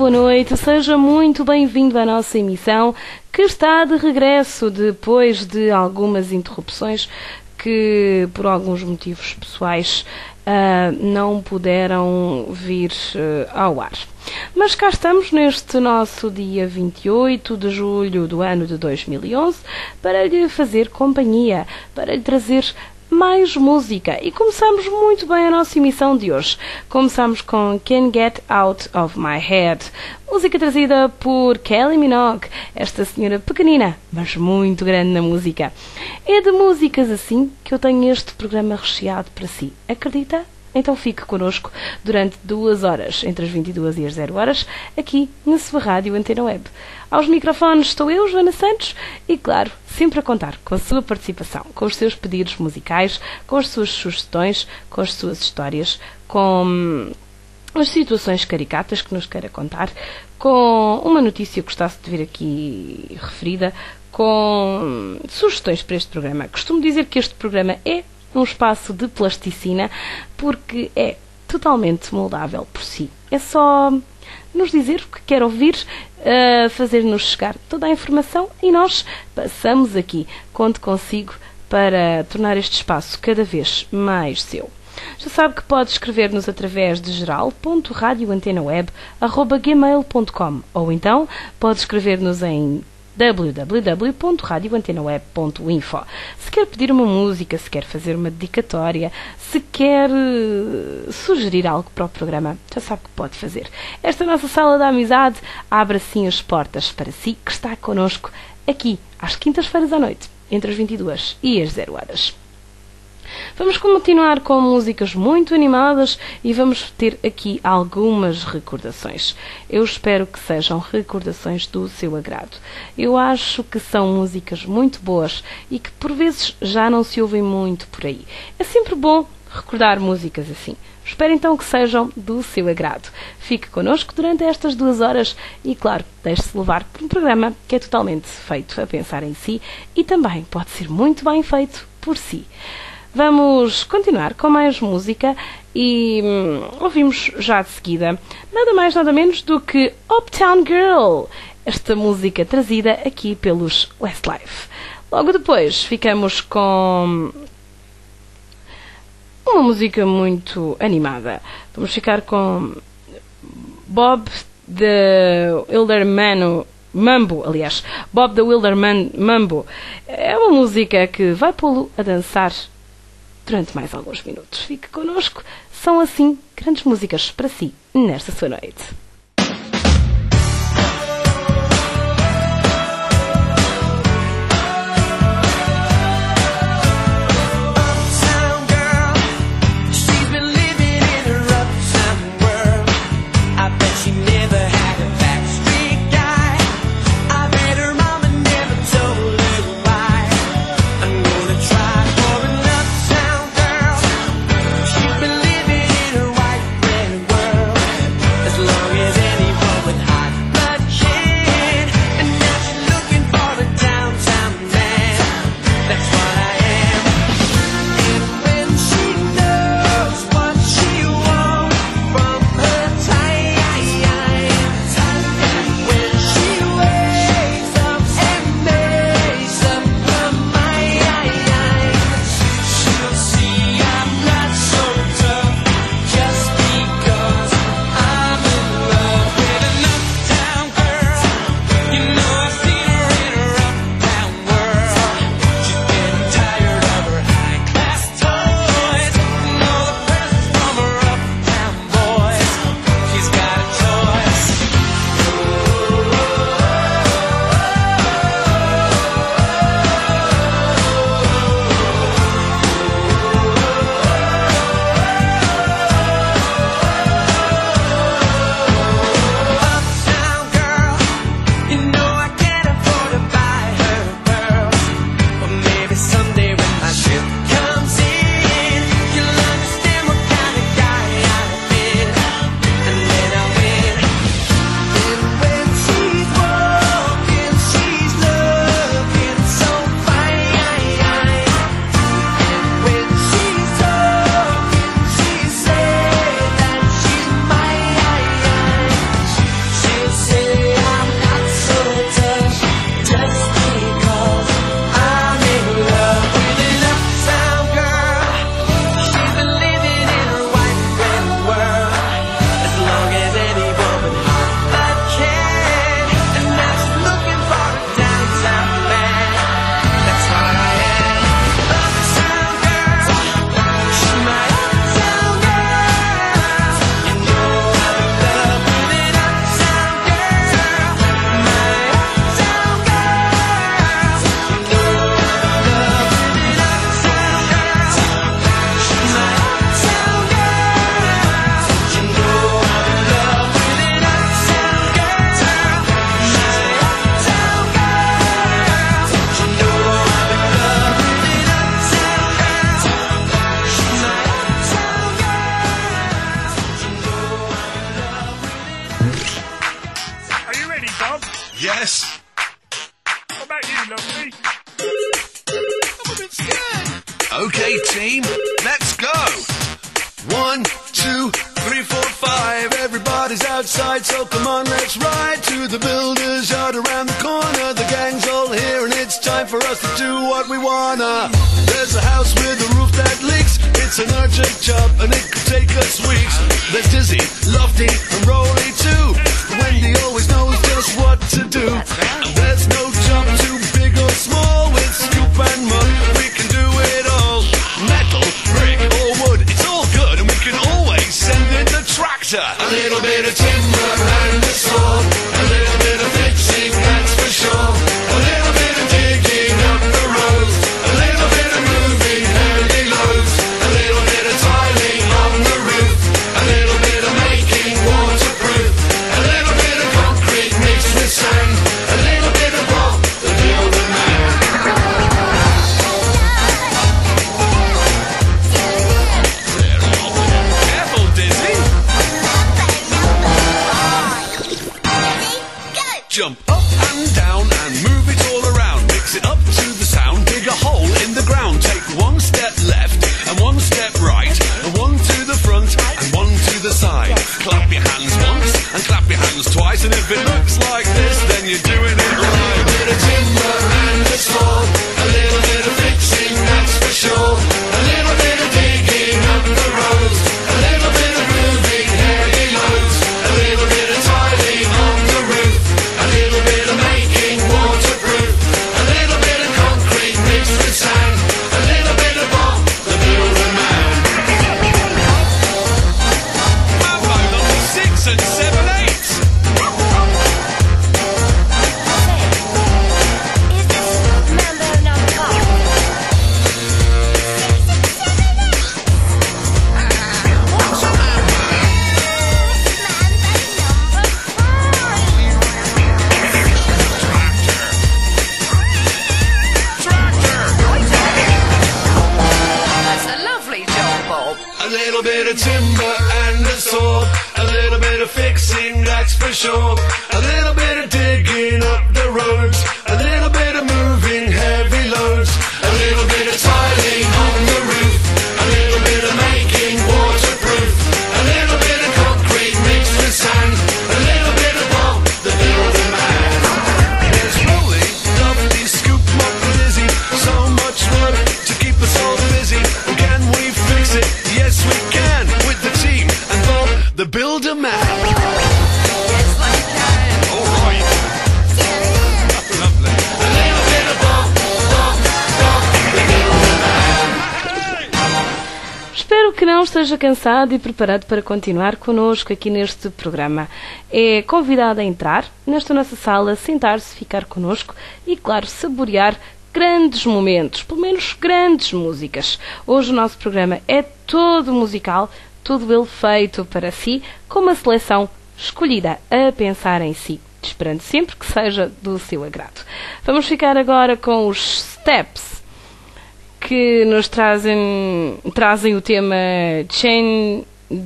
boa noite, seja muito bem-vindo à nossa emissão, que está de regresso depois de algumas interrupções que, por alguns motivos pessoais, não puderam vir ao ar. Mas cá estamos neste nosso dia 28 de julho do ano de 2011 para lhe fazer companhia, para lhe trazer mais música. E começamos muito bem a nossa emissão de hoje. Começamos com Can't Get Out of My Head, música trazida por Kylie Minogue, esta senhora pequenina, mas muito grande na música. É de músicas assim que eu tenho este programa recheado para si. Acredita? Então fique connosco durante 2 horas, entre as 22 e as 0 horas, aqui na sua rádio Antena Web. Aos microfones estou eu, Joana Santos, e claro, sempre a contar com a sua participação, com os seus pedidos musicais, com as suas sugestões, com as suas histórias, com as situações caricatas que nos queira contar, com uma notícia que gostasse de ver aqui referida, com sugestões para este programa. Costumo dizer que este programa é um espaço de plasticina, porque é totalmente moldável por si. É só nos dizer o que quer ouvir, fazer-nos chegar toda a informação e nós passamos aqui. Conto consigo para tornar este espaço cada vez mais seu. Já sabe que pode escrever-nos através de geral.radioantenaweb@gmail.com ou então pode escrever-nos em www.radioantenaweb.info. Se quer pedir uma música, se quer fazer uma dedicatória, se quer sugerir algo para o programa, já sabe que pode fazer. Esta nossa sala da amizade abre assim as portas para si, que está connosco aqui às quintas-feiras à noite, entre as 22 e as 0 horas. Vamos continuar com músicas muito animadas e vamos ter aqui algumas recordações. Eu espero que sejam recordações do seu agrado. Eu acho que são músicas muito boas e que por vezes já não se ouvem muito por aí. É sempre bom recordar músicas assim. Espero então que sejam do seu agrado. Fique connosco durante estas 2 horas e, claro, deixe-se levar por um programa que é totalmente feito a pensar em si e também pode ser muito bem feito por si. Vamos continuar com mais música e ouvimos já de seguida nada mais nada menos do que Uptown Girl, esta música trazida aqui pelos Westlife. Logo depois ficamos com uma música muito animada. Vamos ficar com Bob the Wilderman Mambo, aliás, Bob the Wilderman Mambo. É uma música que vai pô-lo a dançar durante mais alguns minutos. Fique connosco, são assim grandes músicas para si nesta sua noite. As long as Bob? Yes? What about you, lovely? I'm a bit scared. Okay, team, let's go. 1, 2, 3, 4, 5. Everybody's outside, so come on, let's ride to the builder's yard around the corner. The gang's all here, and it's time for us to do what we wanna. There's a house with a roof that leaks. It's an urgent job, and it could take us weeks. There's Dizzy, Lofty, and Rolly too. Wendy always knows just what to do. And there's no job too big or small. With Scoop and Mud, we can do it all. Metal, brick, or wood, it's all good, and we can always send in the tractor. A little bit of timber and a saw. A little bit of fixing, that's for sure. A little bit of digging up the road. A little bit of moving heavy loads. A little bit of tiling on the roof. A little bit of making waterproof. A little bit of concrete mixed with sand. A little bit of what the builder man. Careful, Dizzy. Jump up and down and move it all around. Mix it up to the sound. Dig a hole in the ground. Take one step left and one step right. And one to the front and one to the side. Clap your hands once and clap your hands twice. And if it looks like this, then you're doing it right. A bit of timber and a saw. A little bit of fixing, that's for sure. A little bit of digging up the road. A little bit of moving heavy loads. A little bit of tiling on the roof. A little bit of making waterproof. A little bit of concrete mixed with sand. A little bit of Bob the Builder Man. Mambo number 6 and 7, 8. Is this Mambo number 5? What's a mambo? Tractor! That's a lovely job, Bob. A little bit of timber and a saw. A little bit of fixing, that's for sure. A little bit of digging up the roads. A little bit of moving heavy loads. A little bit of tiling on the roof. A little bit of making waterproof. A little bit of concrete mixed with sand. A little bit of Bob the Builder Man. There's Rolly, Lofty, Scoop, Mop, and Dizzy. So much work to keep us all busy. And can we fix it? Yes, we can. With the team and Bob the Builder Man. Yes, we can. All right. Lovely. A little bit of Bob, Bob, Bob the Builder Man. Espero que não esteja cansado e preparado para continuar connosco aqui neste programa. É convidado a entrar nesta nossa sala, sentar-se, ficar connosco e, claro, saborear grandes momentos, pelo menos grandes músicas. Hoje o nosso programa é todo musical, todo ele feito para si, com uma seleção escolhida a pensar em si, esperando sempre que seja do seu agrado. Vamos ficar agora com os Steps, que nos trazem o tema Chain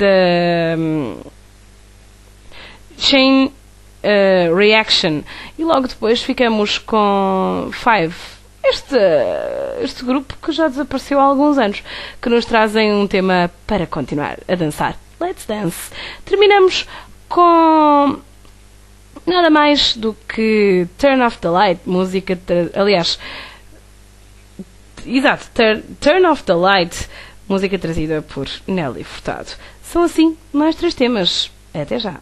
Reaction, e logo depois ficamos com Five, este grupo que já desapareceu há alguns anos, que nos trazem um tema para continuar a dançar. Let's Dance. Terminamos com nada mais do que Turn Off the Light, música, aliás, exato, Turn Off the Light, música trazida por Nelly Furtado. São assim mais 3 temas. Até já.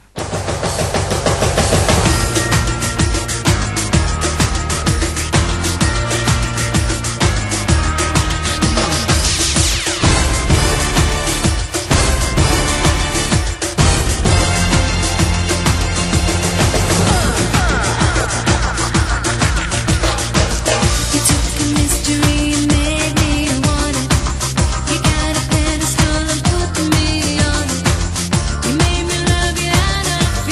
Pedestal and put me on it. You made me love you and I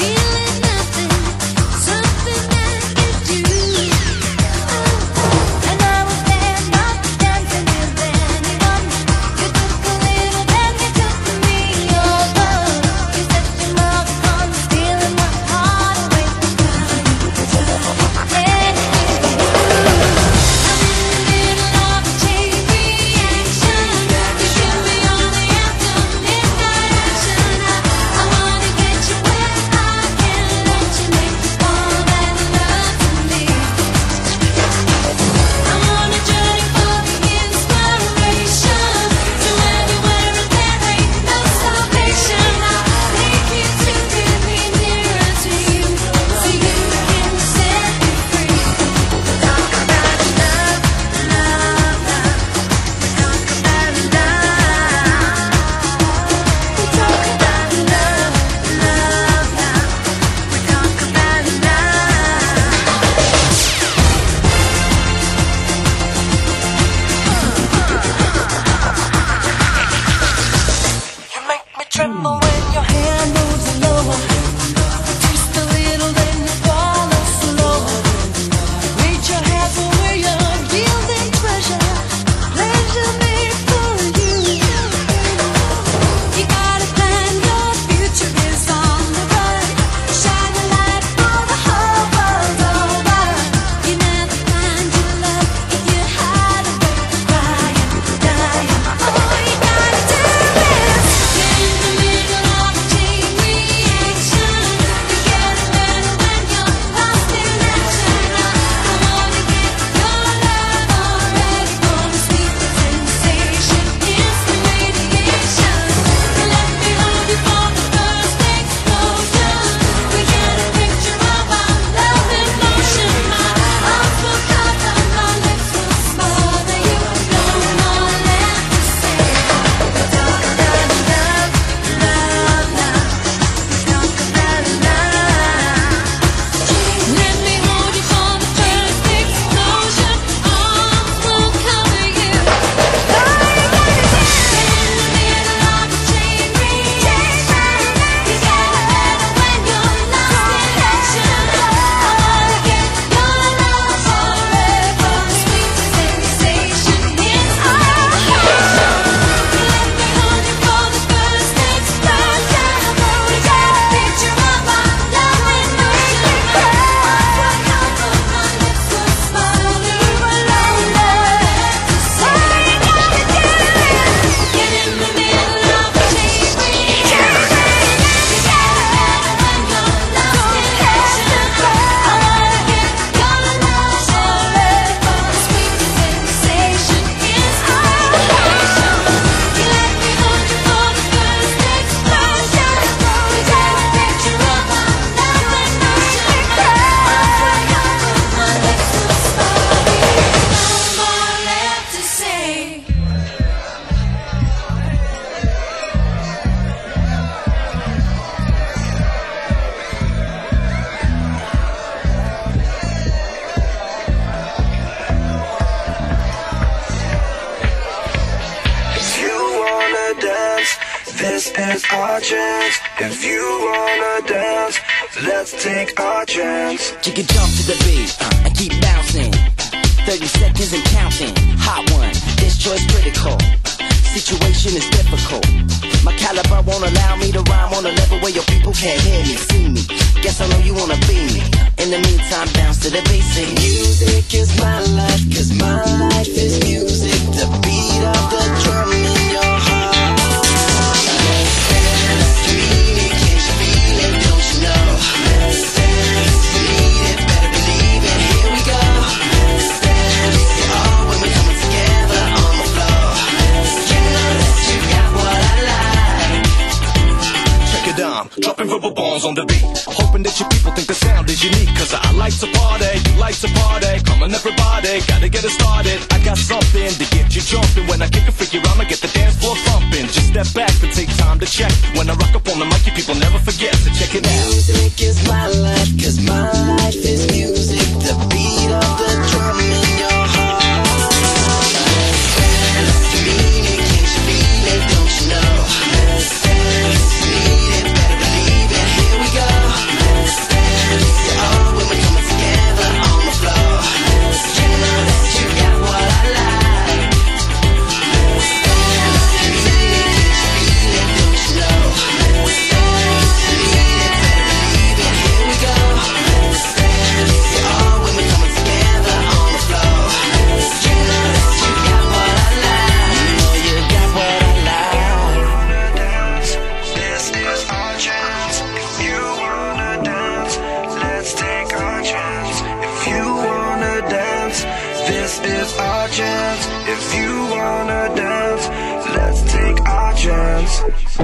This is our chance. If you wanna dance, let's take our chance. You can jump to the beat and keep bouncing. 30 seconds and counting. Hot one, this choice critical. Situation is difficult. My caliber won't allow me to rhyme on a level where your people can't hear me, see me. Guess I know you wanna be me. In the meantime, bounce to the basic. Music is my life, 'cause my life is music. The beat of the drum in your heart. Let's dance, mean it, can't you feel it, don't you know? Let's dance, need it, better believe it, here we go. Let's dance, oh, when we're coming together on the floor. You know that you got what I like. Check it out, dropping verbal bombs on the beat. Hoping that your people think the sound is unique, 'cause I like to party, you like to party. Come on everybody, gotta get it started. I got something to get you jumping. When I kick a freaky rhyme, I get the dance floor thumping. Just step back and take time to check. When I rock up on the mic, you people never forget to check it out. Music is my life, 'cause my life is music. The beat of the drum in your heart. Let's dance, mean it, can't you feel it, don't you know? Let's dance, need it, better believe it, here we go. Let's dance, oh, when we're coming together on the floor. You know that you got what I like. Let's dance, mean it, can't you feel it, don't you know? Let's dance, need it, better believe it, here we go. Let's dance, oh, when we're coming together on the floor. You know that you got what I like. You know you got what I like. This is our chance. If you wanna dance, let's take our chance. If you wanna dance, this is our chance. If you wanna dance, let's take our chance.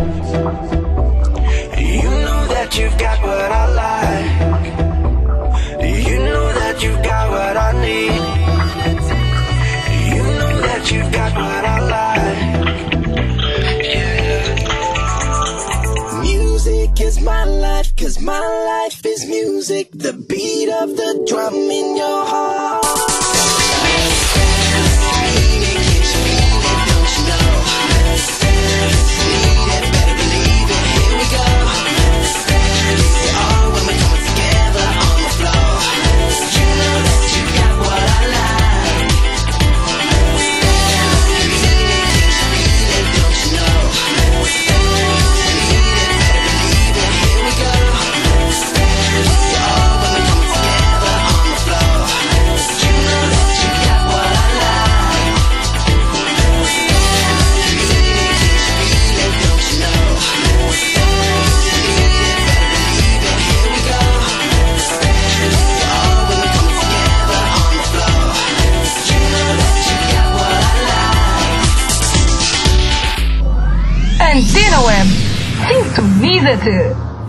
You know that you've got what I like. You know that you've got what I need. You know that you've got what I like. Music is my life, 'cause my life is music. The beat of the drum in your heart. Let's dance, mean it, can't you feel it, don't you know? Let's dance, need it, better believe it, here we go. Let's dance, oh, when we're coming together on the floor. You know that you got what I like. Let's dance, mean it, can't you feel it, don't you know? Let's dance, need it, better believe it, here we go. Let's dance, oh, when we're coming together on the floor. You know that you got what I like. Let's dance, mean it, can't you feel it, don't you know? Let's dance, need it, better believe it, here we go. Let's dance, oh, when we're coming together on the floor. You know that you got what I like. Antena Web. Sintoniza-te.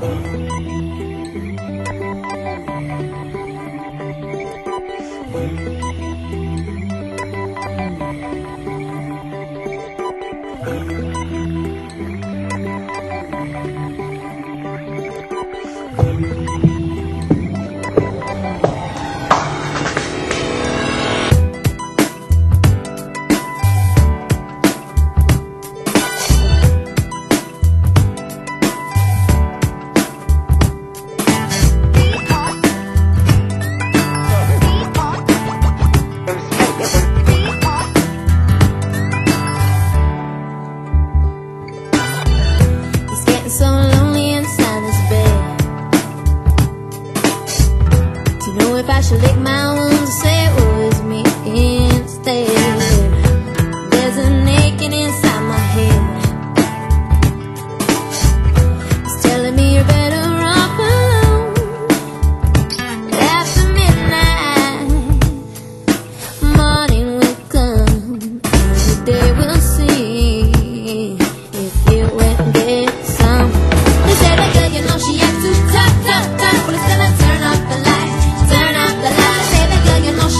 It's getting so lonely inside this bed. Do you know if I should lick my wounds or say it was me instead? There's a naked inside my head. It's telling me you're better off alone. After midnight, morning will come, and the day will see if you went and did some. They say that girl, you know she acts too tough. Well, it's gonna turn off the light. Turn off the light. Say that girl, you know she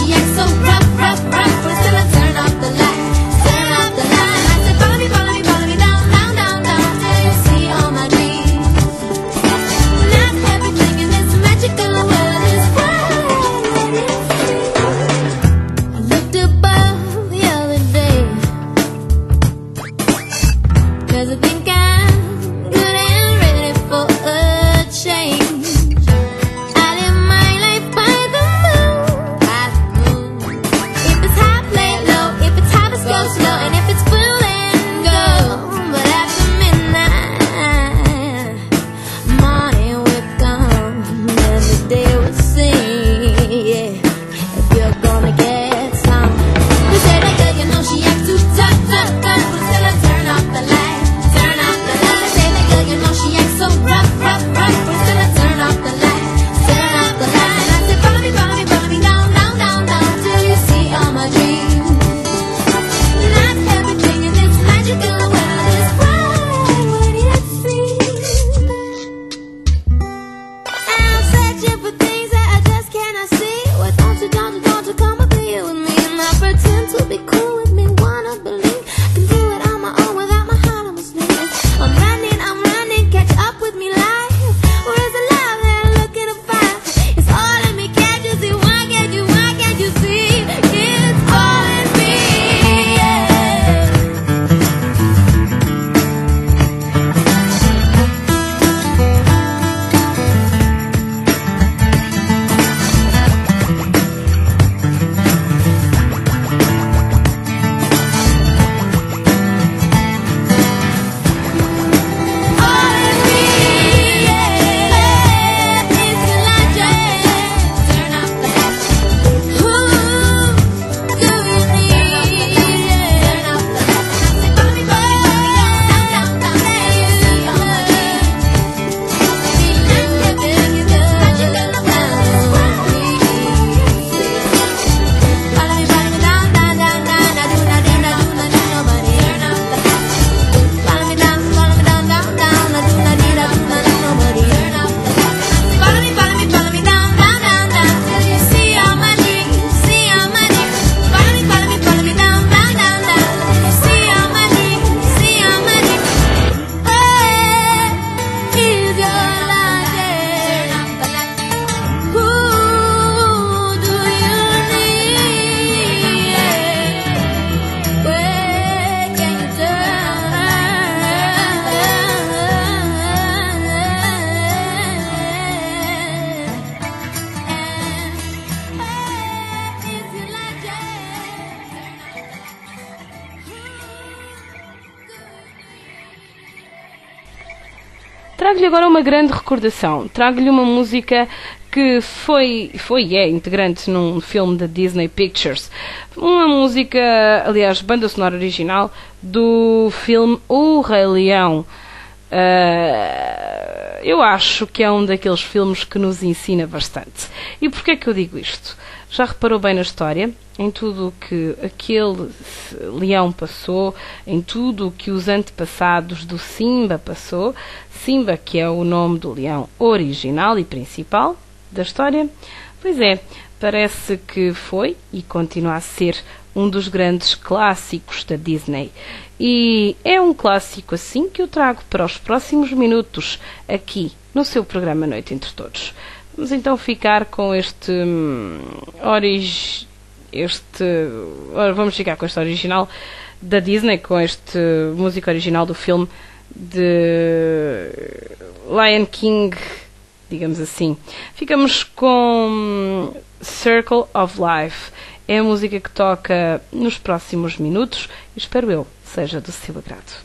Trago-lhe agora uma grande recordação. Trago-lhe uma música que foi e é integrante num filme da Disney Pictures. Uma música, aliás, banda sonora original do filme O Rei Leão. Eu acho que é um daqueles filmes que nos ensina bastante. E porquê é que eu digo isto? Já reparou bem na história? Em tudo o que aquele leão passou, em tudo o que os antepassados do Simba passou. Simba, que é o nome do leão original e principal da história. Pois é, parece que foi e continua a ser um dos grandes clássicos da Disney. E é um clássico assim que eu trago para os próximos minutos aqui no seu programa Noite Entre Todos. Vamos então ficar com vamos ficar com este original da Disney, com este música original do filme de Lion King, digamos assim. Ficamos com Circle of Life. É a música que toca nos próximos minutos e espero eu seja do seu agrado.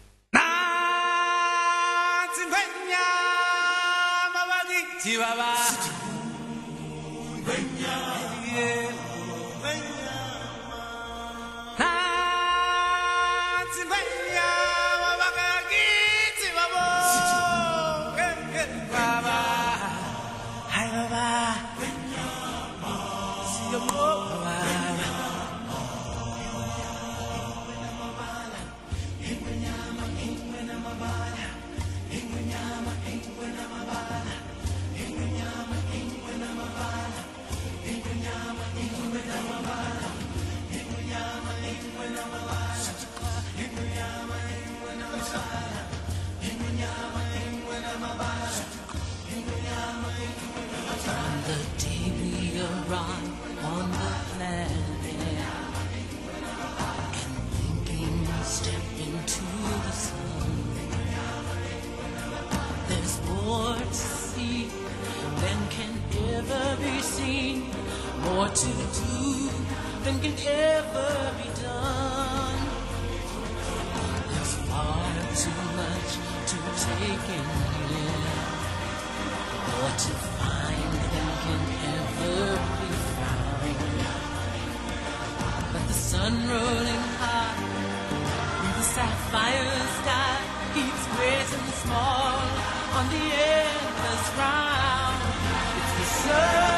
More to do than can ever be done. There's far too much to take in here. More to find than can ever be found. But the sun rolling high through the sapphire sky keeps great and small on the endless round. It's the sun.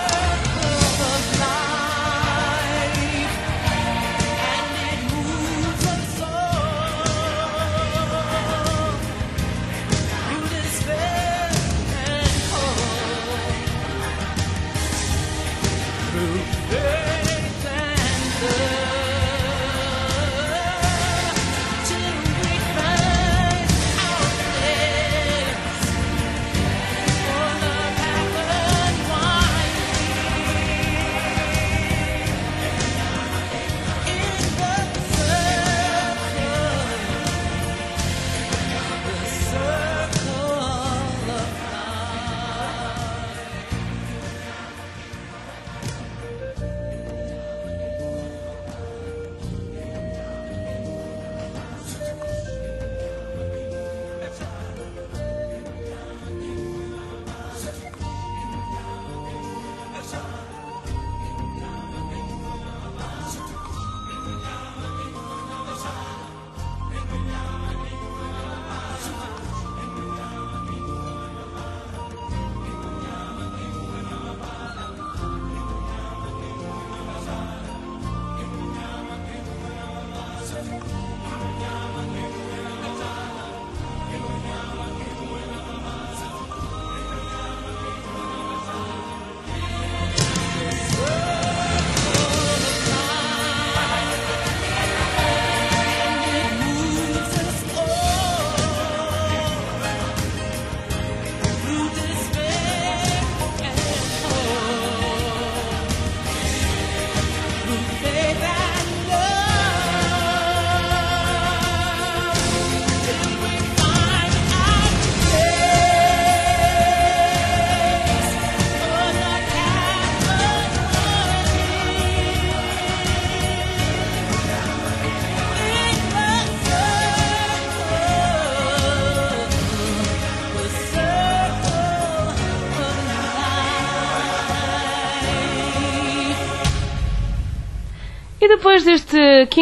depois deste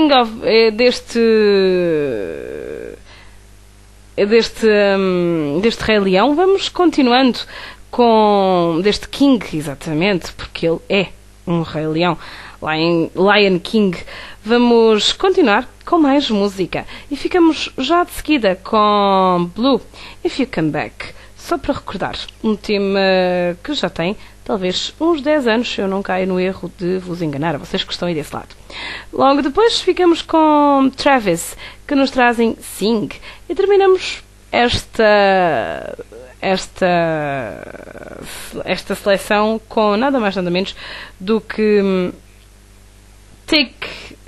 deste Rei Leão, vamos continuando com deste King, exatamente, porque ele é um Rei Leão, Lion King. Vamos continuar com mais música e ficamos já de seguida com Blue, If You Come Back, só para recordar, um tema que já tem talvez uns 10 anos, se eu não caio no erro de vos enganar, vocês que estão aí desse lado. Logo depois ficamos com Travis, que nos trazem Sing, e terminamos esta seleção com nada mais nada menos do que Take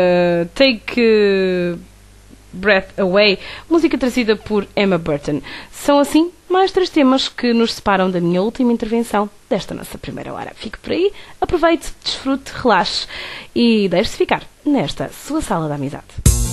Breath Away, música trazida por Emma Burton. São assim mais 3 temas que nos separam da minha última intervenção desta nossa primeira hora. Fique por aí, aproveite, desfrute, relaxe e deixe-se ficar nesta sua sala da amizade.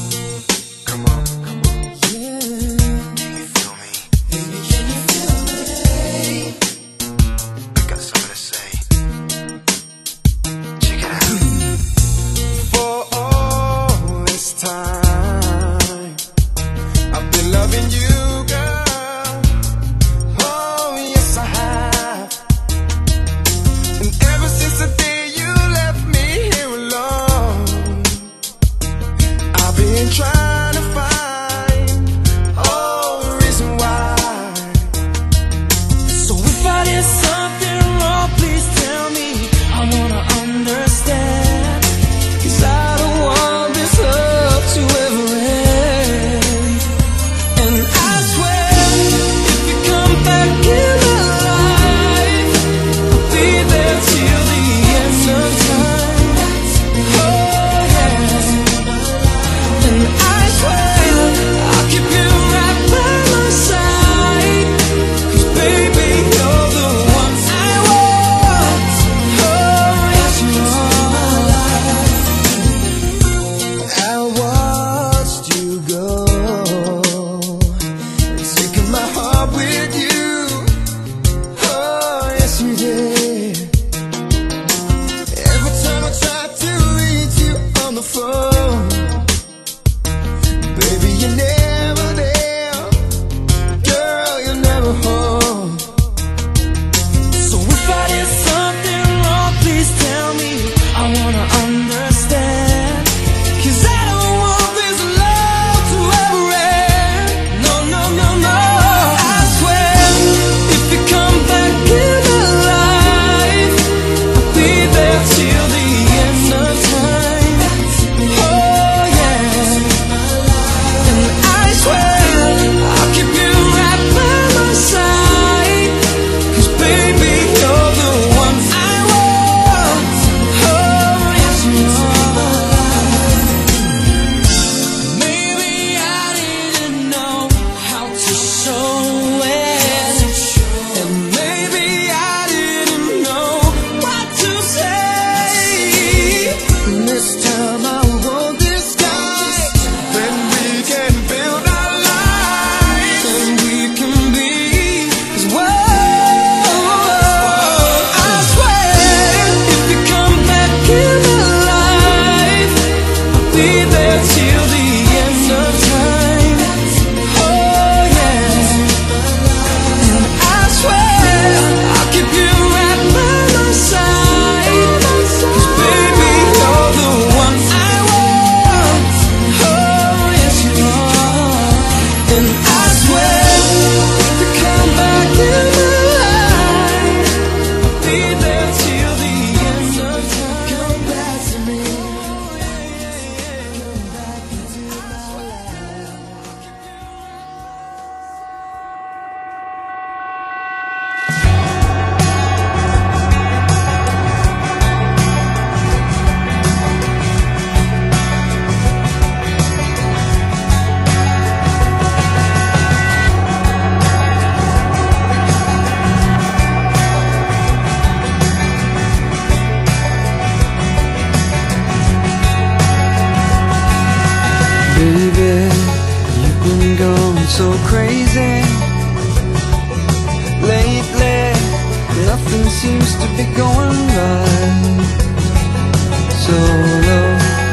so crazy lately. Nothing seems to be going right. So low.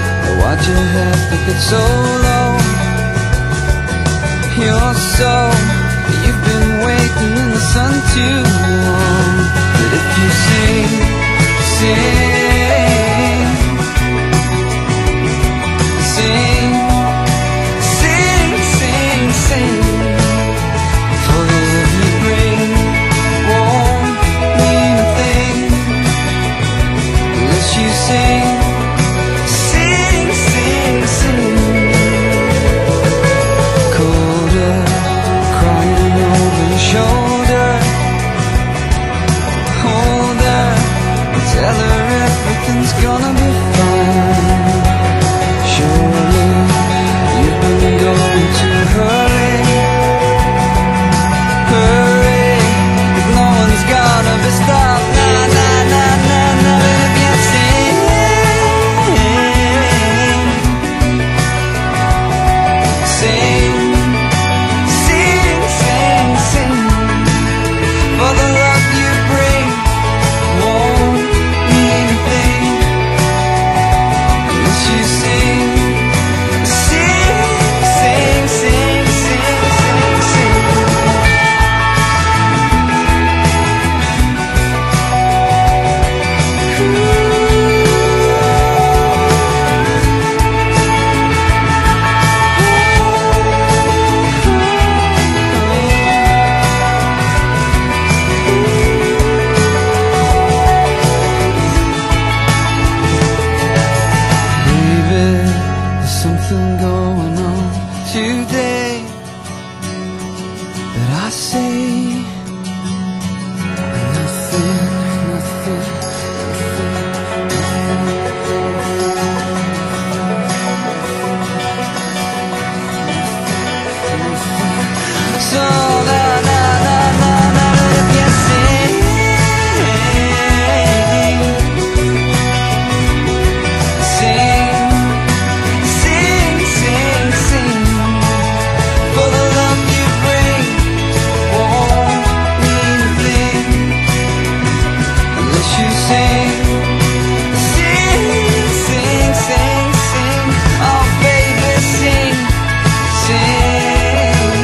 your head think it's so low. You're so, you've been waiting in the sun too long. But if you sing, sing, sing, sing, sing, sing, for the love you bring won't mean a thing unless you sing, sing, sing, sing. Colder, crying over your shoulder. Hold her, tell her everything's gonna be fine. Surely you've been going too early. Hurry, 'cause no one's gonna be stopped. Na na na na na. But if you sing, sing, sing, sing, sing, for the love you bring won't mean a thing unless you sing, sing, sing, sing, sing, sing, sing. Baby, there's something going on today that I say nothing, nothing, nothing. So na na na na na, if you sing, sing, sing, sing, sing, for the love you bring won't mean a thing unless you sing, sing, sing, sing, sing. Oh baby, sing, sing,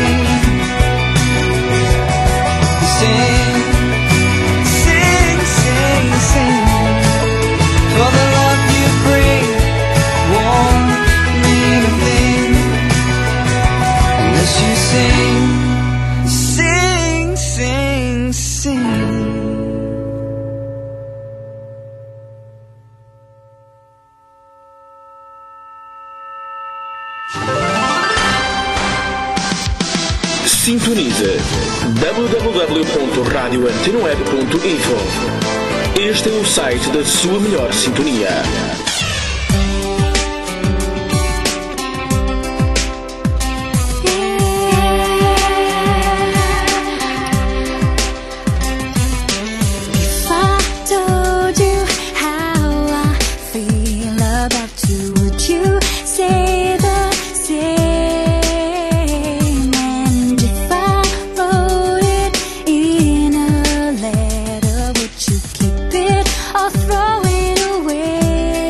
sing, sing, sing, sing, for the love you bring won't mean a thing unless you sing, sing, sing, sing. Sintonize www.radioantenoeb.info. Este é o site da sua melhor sintonia. If I told you how I feel about you, would you say the same? And if I wrote it in a letter, would you keep it or throw it away?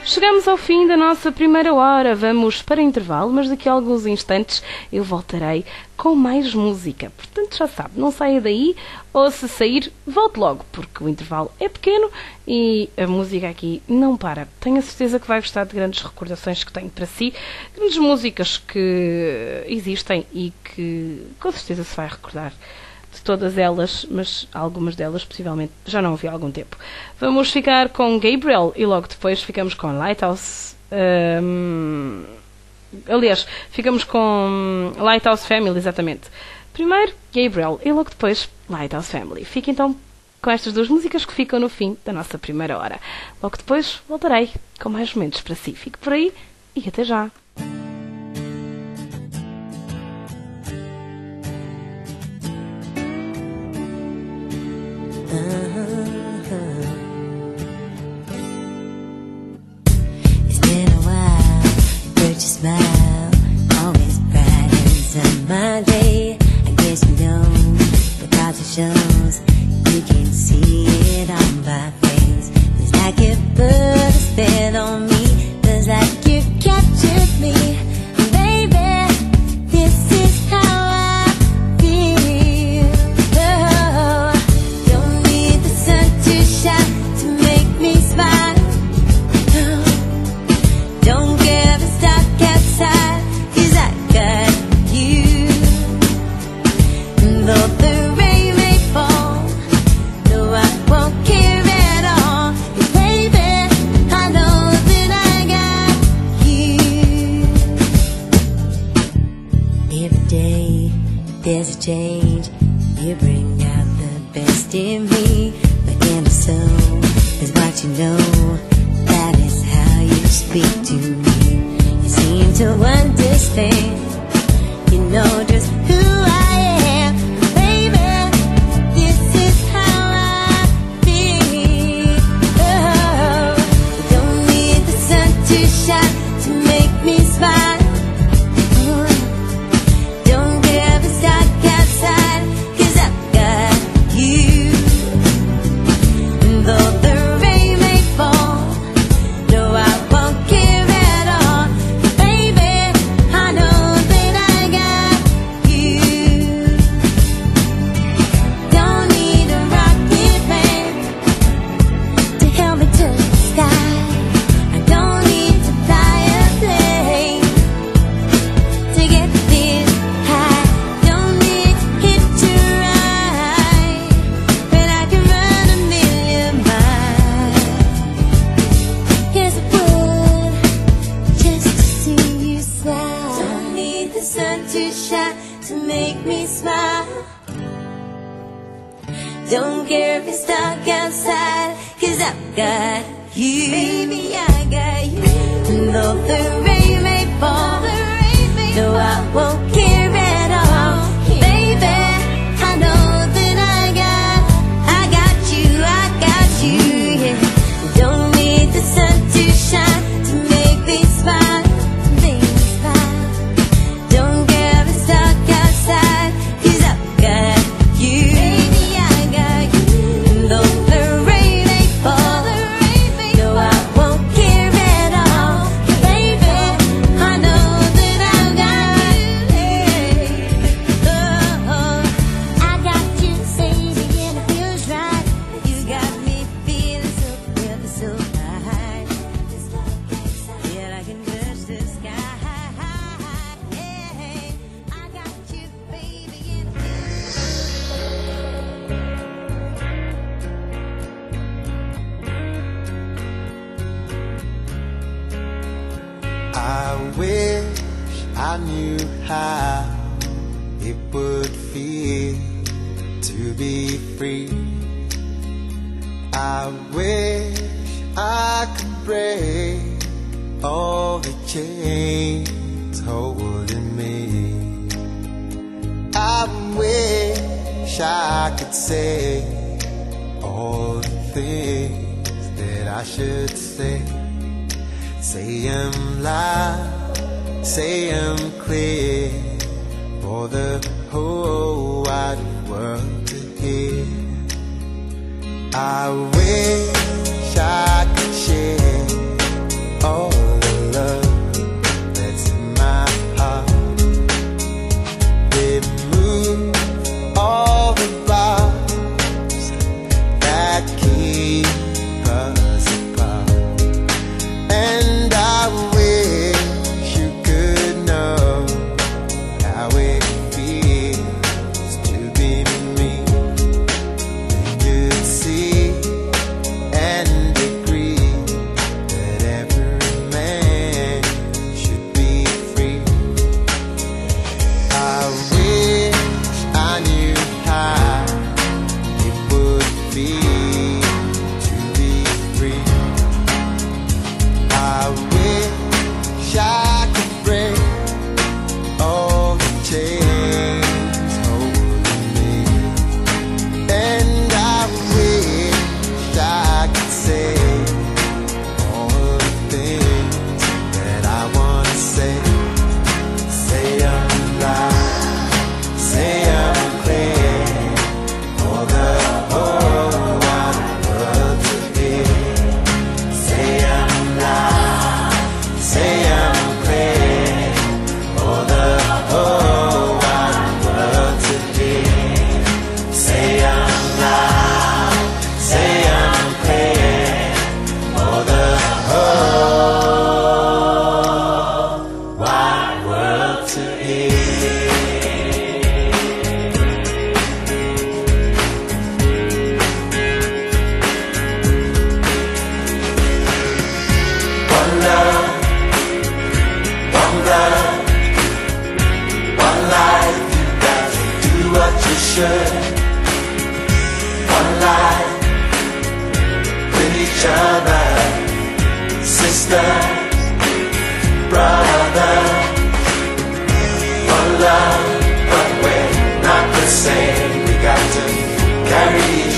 Chegamos ao fim da nossa primeira hora. Vamos para intervalo, mas daqui a alguns instantes eu voltarei com mais música. Portanto, já sabe, não saia daí, ou se sair, volte logo, porque o intervalo é pequeno e a música aqui não para. Tenho a certeza que vai gostar de grandes recordações que tenho para si, grandes músicas que existem e que com certeza se vai recordar de todas elas, mas algumas delas possivelmente já não ouvi há algum tempo. Vamos ficar com Gabriel e logo depois ficamos com Lighthouse. Aliás, ficamos com Lighthouse Family, exatamente. Primeiro Gabriel e logo depois Lighthouse Family. Fique então com estas duas músicas que ficam no fim da nossa primeira hora. Logo depois voltarei com mais momentos para si. Fique por aí e até já. It's been a while, but your smile always brightens up my day. I guess you know without your shows, you can see it on my face. It's like you put a spell on me, it's like you captured me, baby. This is how I feel. Oh, don't need the sun to shine to make me smile. Don't get stuck outside, 'cause I got you. Though the rain may fall, no, I won't care at all. 'Cause baby, I know that I got you. Every day there's a change, you bring out the best in me. But in the soul is what you know, that is how you speak to me. You seem to understand, you know just who I am, baby. This is how I feel. Oh, don't need the sun to shine to make me smile. Don't get me stuck outside, 'cause I've got you. Though the rain may fall, no, I won't care at all. Baby, I know that I got you. Don't need a rocket man to help me to the sky. I don't need to fly a plane to get this high. Don't need to hit you right, but I can run a million miles. Yes, I would, just to see you smile. Don't need the sun to shine to make me smile. Don't care if you're stuck outside, 'cause I've got you. Baby, I got you. And though the rain may fall, no, I won't care at all. Baby, I know that I got you, yeah. Don't need the sun to shine to make me smile, Don't get me stuck outside, 'cause I've got you. Baby, I got you. And though the rain may fall, no, I won't care at all. Baby, I know that I got you. Oh, I got you, baby, and it feels right. You got me feeling so good, so high. Yeah, I can touch the sky. Yeah, I got you, baby, and it I wish I knew how it would feel to be free. I wish I could break all the chains holding me. I wish I could say all the things that I should say. Say 'em loud, say 'em clear, for the whole wide world to hear. I wish I could share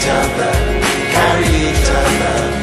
other, carry each other.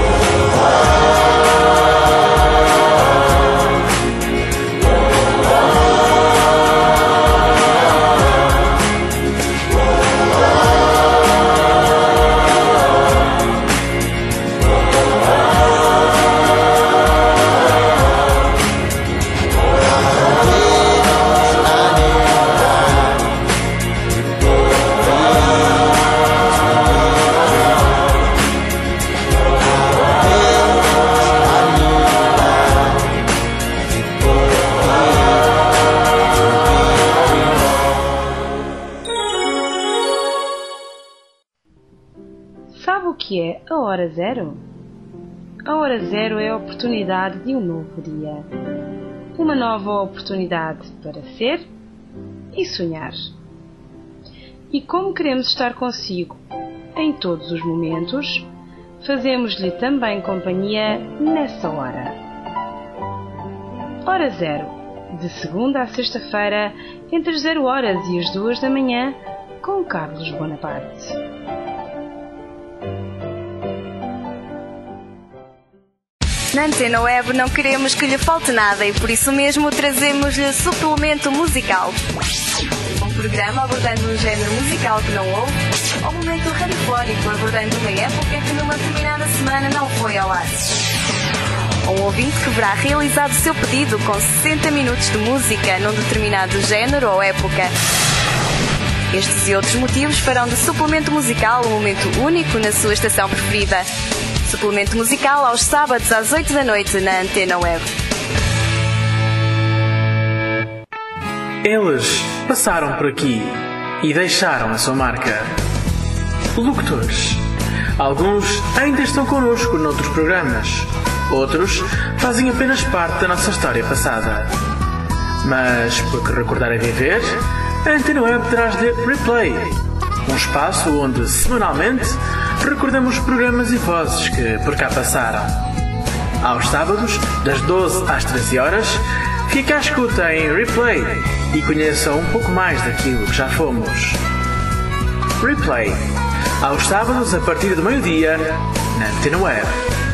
Sabe o que é a hora zero? A hora zero é a oportunidade de um novo dia. Uma nova oportunidade para ser e sonhar. E como queremos estar consigo em todos os momentos, fazemos-lhe também companhia nessa hora. Hora zero, de segunda a sexta-feira, entre as 0 horas e as 2 da manhã, com Carlos Bonaparte. Na Antena Web não queremos que lhe falte nada e por isso mesmo trazemos-lhe Suplemento Musical. Um programa abordando um género musical que não houve, ou um momento radiofónico abordando uma época que numa determinada semana não foi ao ar. Um ouvinte que verá realizado o seu pedido com 60 minutos de música num determinado género ou época. Estes e outros motivos farão de Suplemento Musical um momento único na sua estação preferida. Suplemento Musical aos sábados às 8 da noite na Antena Web. Eles passaram por aqui e deixaram a sua marca. Locutores. Alguns ainda estão connosco noutros programas. Outros fazem apenas parte da nossa história passada. Mas, porque recordar é viver, a Antena Web traz-lhe Replay. Um espaço onde, semanalmente, recordamos programas e vozes que por cá passaram. Aos sábados, das 12 às 13 horas, fique à escuta em Replay e conheça um pouco mais daquilo que já fomos. Replay. Aos sábados, a partir do meio-dia, na Antena Web.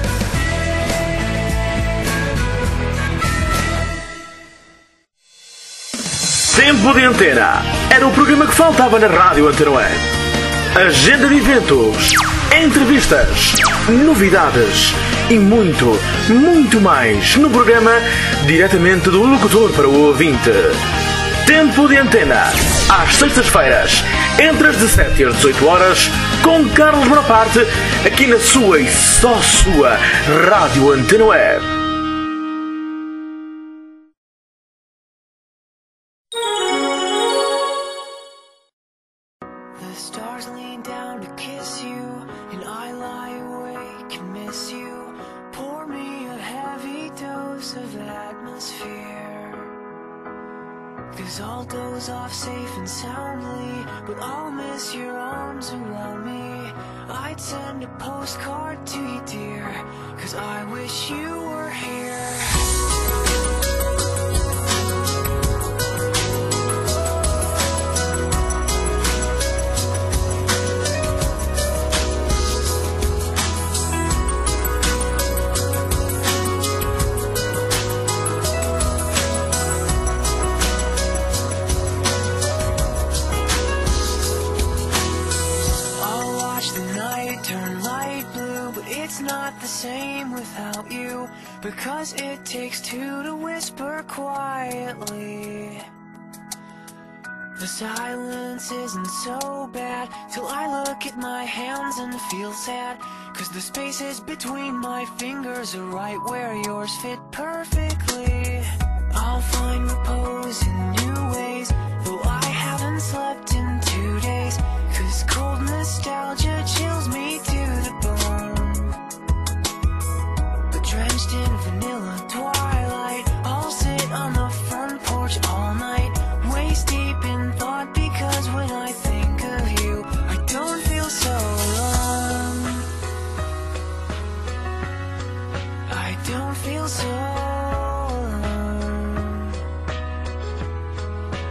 Tempo de Antena. Era o programa que faltava na Rádio Antena Web. Agenda de eventos, entrevistas, novidades e muito, muito mais no programa diretamente do locutor para o ouvinte. Tempo de Antena. Às sextas-feiras, entre as 17 e as 18 horas, com Carlos Bonaparte, aqui na sua e só sua Rádio Antena Web. All goes off safe and soundly, but I'll miss your arms around me. I'd send a postcard to you, dear, 'cause I wish you were here. Not the same without you, because it takes two to whisper quietly. The silence isn't so bad till I look at my hands and feel sad, 'cause the spaces between my fingers are right where yours fit perfectly. I'll find repose in new ways, though I haven't slept in 2 days, 'cause cold nostalgia chills me to the bone. Drenched in vanilla twilight, I'll sit on the front porch all night, waist deep in thought, because when I think of you, I don't feel so alone. I don't feel so alone.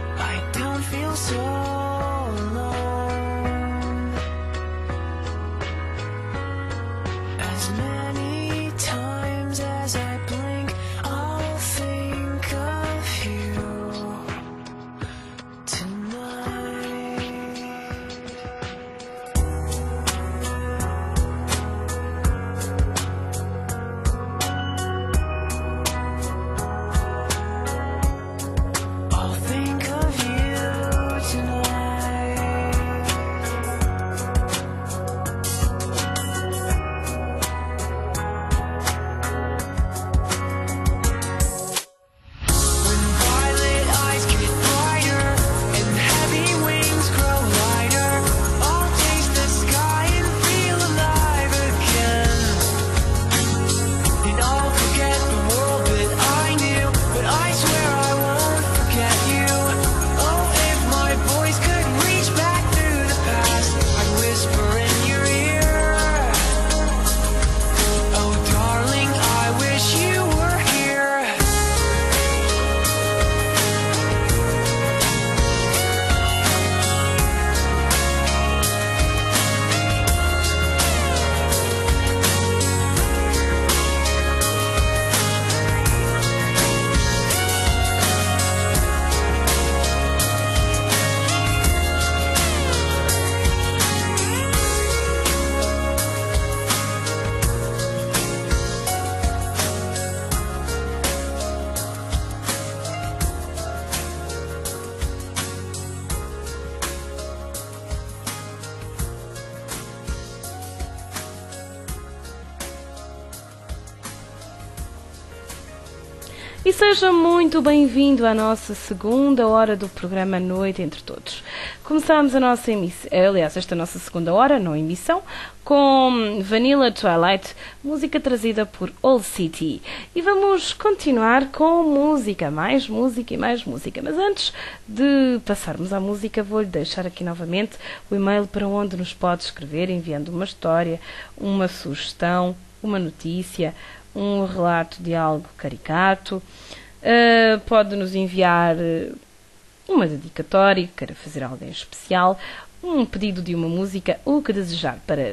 e seja muito bem-vindo à nossa segunda hora do programa Noite Entre Todos. Começámos a nossa emissão, aliás, esta nossa segunda hora, não emissão, com Vanilla Twilight, música trazida por Old City. E vamos continuar com música, mais música e mais música. Mas antes de passarmos à música, vou-lhe deixar aqui novamente o e-mail para onde nos pode escrever, enviando uma história, uma sugestão, uma notícia, um relato de algo caricato. Pode nos enviar uma dedicatória, que queira fazer algo em especial, um pedido de uma música, o que desejar, para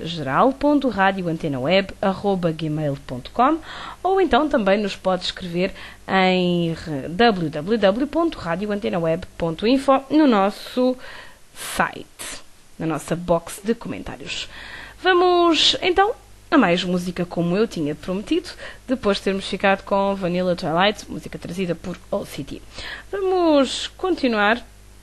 geral.radioantenaweb@gmail.com, ou então também nos pode escrever em www.radioantenaweb.info no nosso site, na nossa box de comentários. Vamos então a mais música, como eu tinha prometido, depois de termos ficado com Vanilla Twilight, música trazida por Old City. Vamos continuar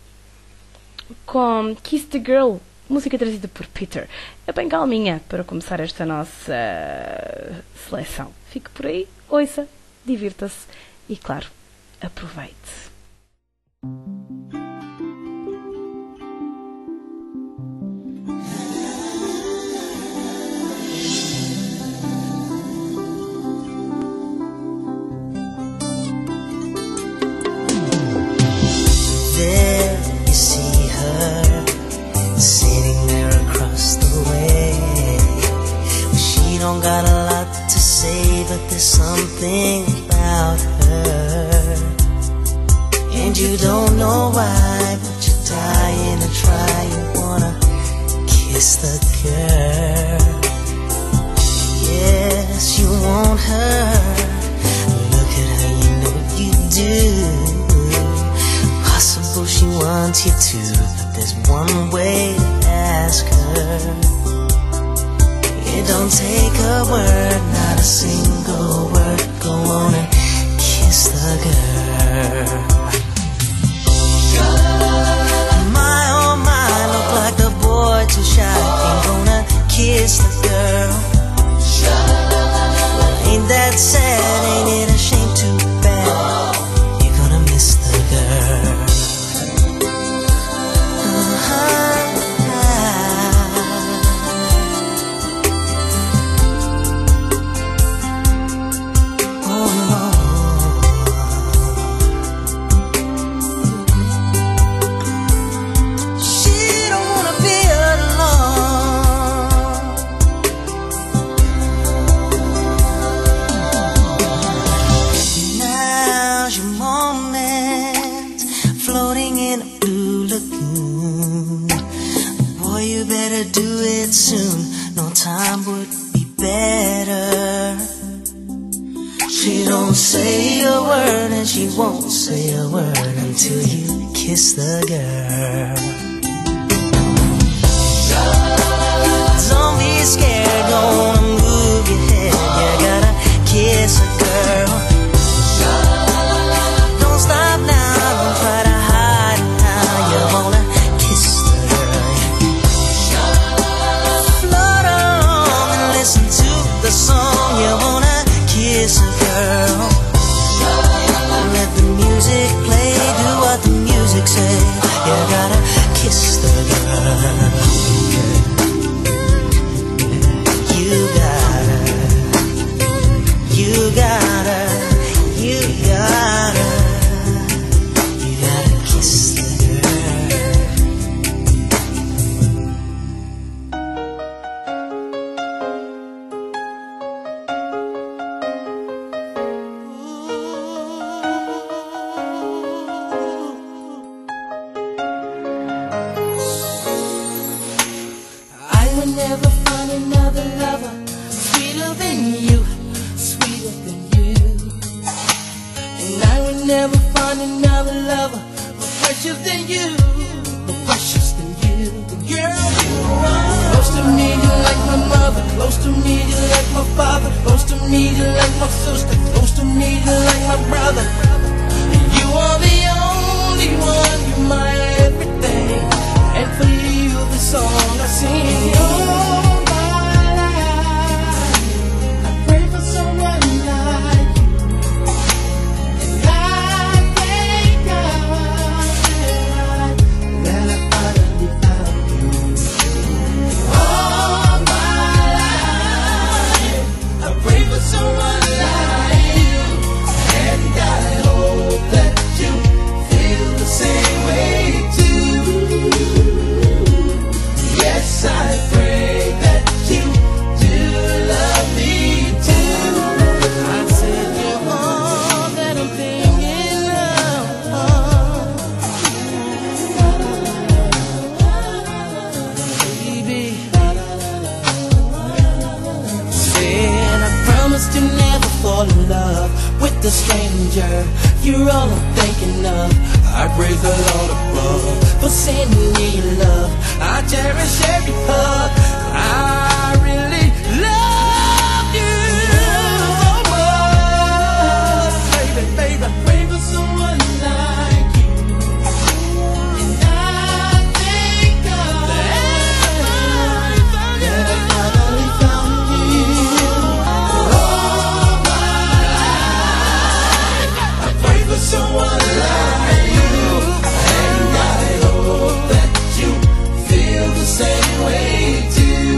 com Kiss the Girl, música trazida por Peter. É bem calminha para começar esta nossa seleção. Fique por aí, ouça, divirta-se e, claro, aproveite. There you see her sitting there across the way. Well, she don't got a lot to say, but there's something about her, and you don't know why, but you're dying to try. You wanna kiss the girl. Yes, you want her. Look at her, you know you do. Possible she wants you to, but there's one way to ask her. It don't take a word, not a single word. Go on and kiss the girl. My oh my, look like the boy too shy, ain't gonna kiss the girl. Well, ain't that sad, ain't it a shame, too bad, you're gonna miss the girl. Soon, no time would be better. She don't say a word, and she won't say a word until you kiss the girl. Don't be scared, gonna move your head. You gotta kiss a girl. Don't stop now, don't try to hide it now. You wanna kiss the girl. Listen to the song, you wanna kiss a girl. Let the music play, do what the music say. You gotta kiss the girl. You gotta, you gotta, you gotta, you gotta kiss the fall in love with a stranger. You're all I'm thinking of. I praise the Lord above for sending me love. I cherish every hug. I really love you so much. Baby, baby, pray for someone like you. And I thank God that I finally found you. All my life, I pray for someone like you. And I hope that you feel the same way too.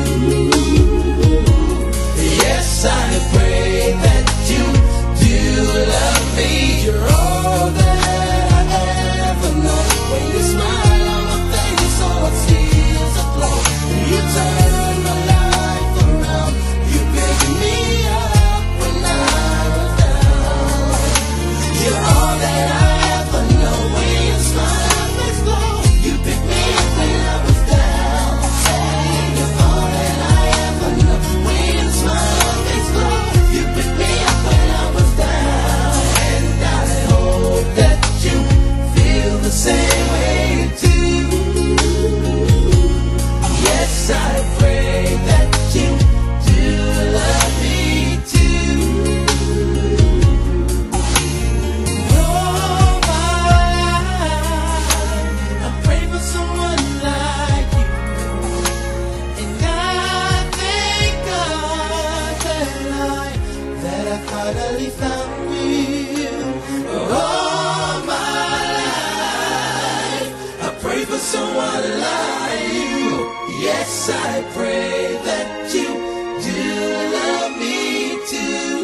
Yes, I pray that you do love me. You're all that I ever know. When you smile on my face, all I see is a glow. You turn my life around. You picked me up when I was down. You're all that I ever know. When you smile on my face, glow. You picked me up when I was down. You're all that I ever know. When you smile on my face, glow. You picked me up when I was down. And I hope that you feel the same way too. Yes, I pray that you do love me too. Oh my, I pray for someone like you. And I thank God that I finally found you. All my life, I pray for someone like you. Yes, I pray that you do love me too.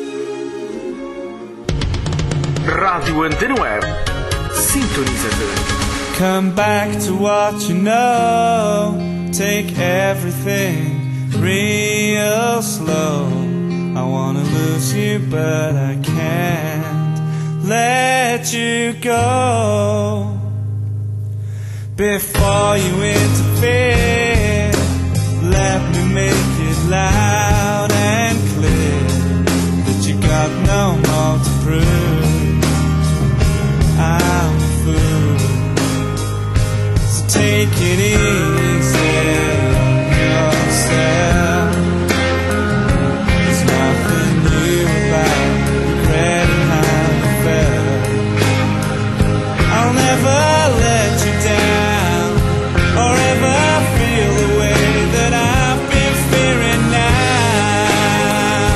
Rádio Antena Web. Sintoniza-te. Come back to what you know. Take everything real slow. I wanna lose you, but I can't let you go. Before you interfere, let me make it loud and clear that you got no more to prove. I'm a fool, so take it easy on yourself. There's nothing new about regretting how you felt. I'll never let you down or ever feel the way that I've been fearing now.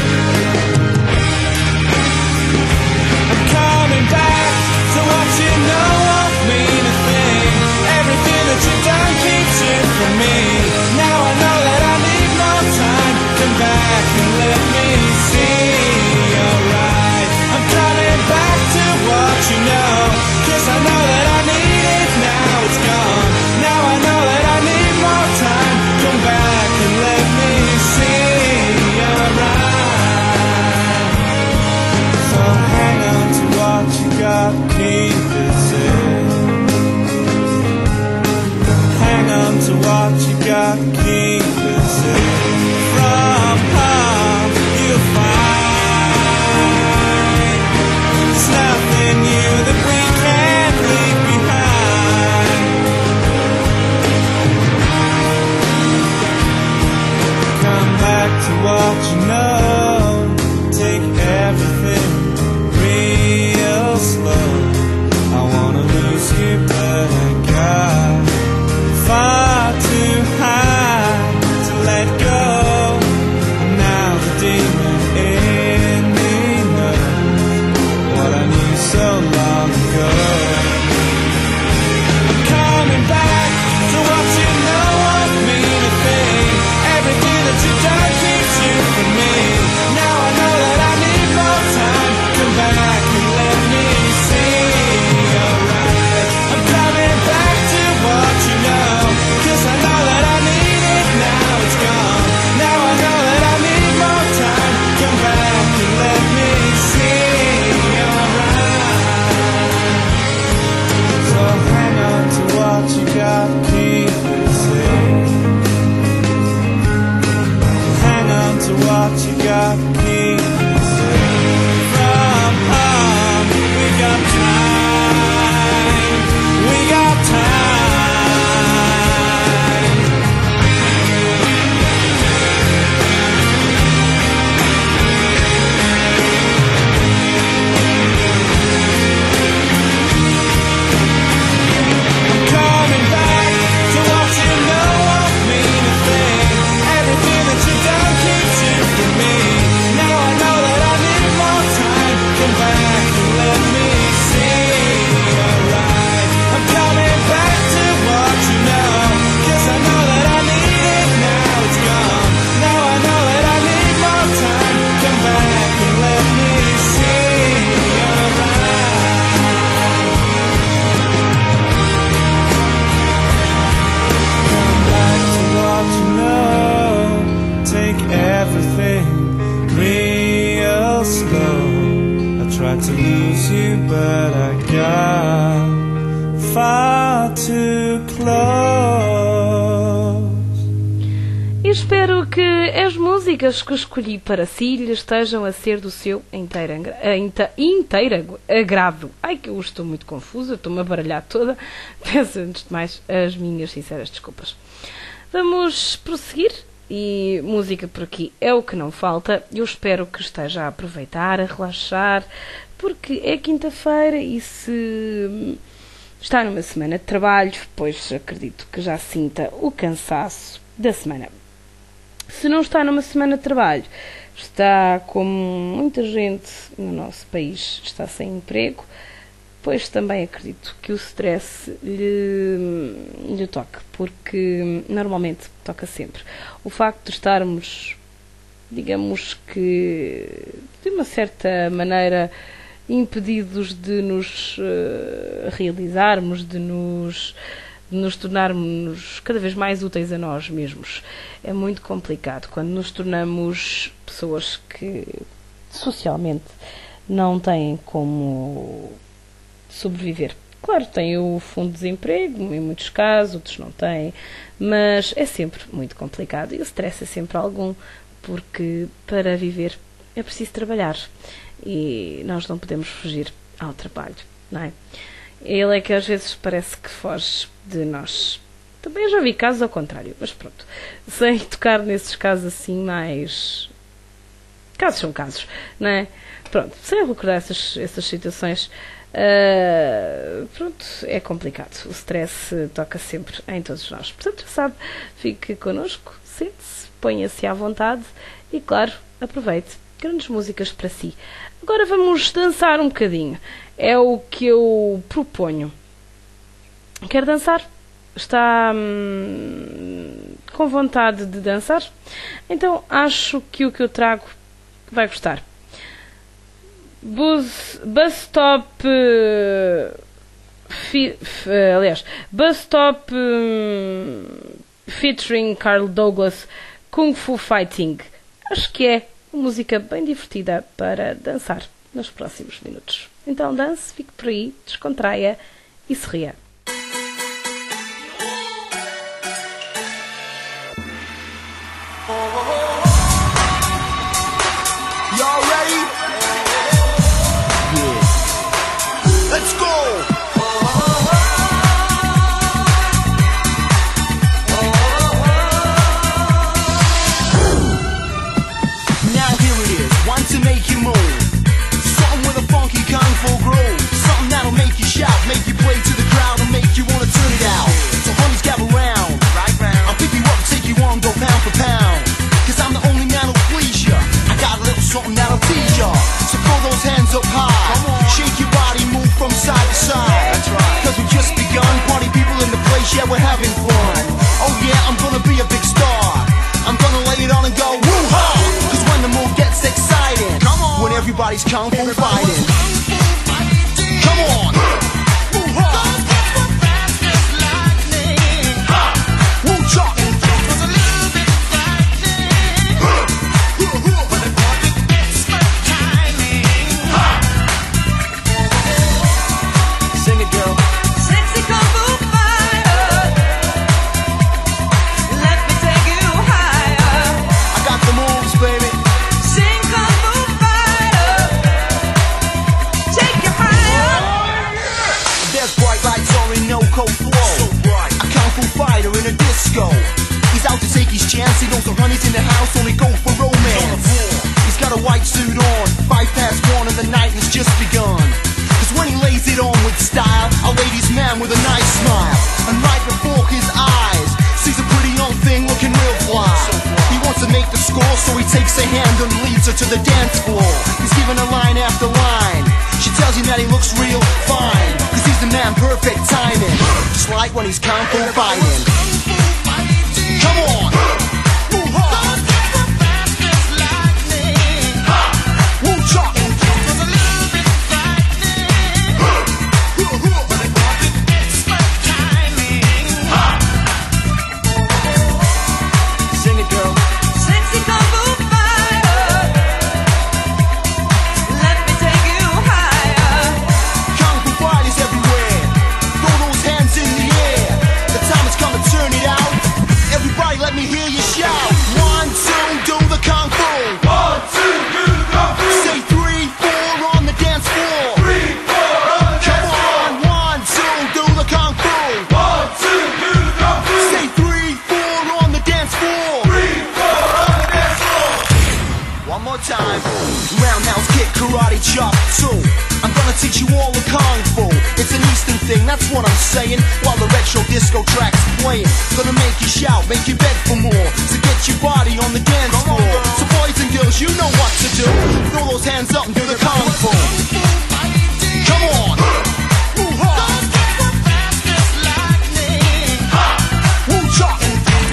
I'm coming back to what you know won't mean a thing. Everything that you've done keeps you from me. Now I know that I need more time. Come back and let me see you're right. I'm coming back to what you know, 'cause I know that I need it, now it's gone. Now I know that I need more time. Come back and let me see you're right. So hang on to what you got, keep it safe. Hang on to what you got, keep it safe. From harm you'll find there's nothing new that we can't leave behind. Come back to what you know. Take everything real slow. I wanna lose you, but I got far too high to let go. And now the demon in me knows what I knew so long ago. I'm coming back to what you know won't mean a thing. Everything that you've done keeps you from me. Now I know that I need more time. Come back and let me see you're right. I'm coming back to what you know, 'cause I know that I need it, now it's gone. Now I know that I need more time. Come back and let me see you're right. So hang on to what you got, keep it safe. Hang on to what you got, keep it safe. tried to lose you, but I got far too close. E espero que as músicas que escolhi para si lhe estejam a ser do seu inteiro agrado. Ai, que eu estou muito confusa, estou-me a baralhar toda. Peço, antes de mais, as minhas sinceras desculpas. Vamos prosseguir. E música por aqui é o que não falta. Eu espero que esteja a aproveitar, a relaxar, porque é quinta-feira e se está numa semana de trabalho, pois acredito que já sinta o cansaço da semana. Se não está numa semana de trabalho, está como muita gente no nosso país, está sem emprego, pois também acredito que o stress lhe toque, porque normalmente toca sempre. O facto de estarmos, digamos que, de uma certa maneira, impedidos de nos realizarmos, de nos tornarmos cada vez mais úteis a nós mesmos. É muito complicado quando nos tornamos pessoas que socialmente não têm como sobreviver. Claro, tem o fundo de desemprego, em muitos casos, outros não têm, mas é sempre muito complicado e o stress é sempre algum, porque para viver é preciso trabalhar e nós não podemos fugir ao trabalho, não é? Ele é que às vezes parece que foge de nós. Também já vi casos ao contrário, mas pronto, sem tocar nesses casos assim mais... Casos são casos, não é? Pronto, sem recordar essas situações, pronto, é complicado. O stress toca sempre em todos nós. Portanto, já sabe, fique connosco, sente-se, ponha-se à vontade e, claro, aproveite. Grandes músicas para si. Agora vamos dançar um bocadinho. É o que eu proponho. Quer dançar? Está com vontade de dançar? Então acho que o que eu trago vai gostar. Bus Stop Bus Stop featuring Carl Douglas, Kung Fu Fighting. Acho que é uma música bem divertida para dançar nos próximos minutos. Então dance, fique por aí, descontraia e se ria. Y'all ready? Yeah. Let's go! Now here it is, one to make you move. Something with a funky kung fu groove. Something that'll make you shout, make you play to the crowd, and make you wanna turn it out. So honeys gather round, I'll pick you up, take you on, go pound for pound. Cause I'm the only man who'll please ya. I got a little something that'll tease ya. So throw those hands up high, shake your body, move from side to side. Cause we've just begun, party people in the place, yeah we're having fun. Oh yeah, I'm gonna be a big star. I'm gonna lay it on and go woo-ha. Cause when the mood gets exciting, when everybody's kung fu fighting, come on, woo-ha. Woo-cha. Sing it, girl. Sexy kung fu fighter, let me take you higher. I got the moves, baby. Sing kung fu fighter, take you higher. There's bright lights on in no cold flow. A kung fu fighter in a disco. He's out to take his chance. He knows the honeys in the house only go for romance. He's got a white suit on, 1:05, and the night has just begun. Cause when he lays it on with style, a ladies' man with a nice smile. And right before his eyes, sees a pretty young thing looking real fly. He wants to make the score, so he takes her hand and leads her to the dance floor. He's giving her line after line. She tells him that he looks real fine, cause he's the man, perfect timing. Just like when he's kung fu fighting. Come on! Woo-ha! Woo-cha! Sing it, girl. Sexy kung fu fighter, let me take you higher. time. Roundhouse kick, karate chop, too. I'm gonna teach you all the kung fu. It's an Eastern thing, that's what I'm saying. While the retro disco track's playing, gonna make you shout, make you beg for more. So get your body on the dance floor. So boys and girls, you know what to do. Throw those hands up and do the kung fu. Come on. Woo-ha. Woo-cha.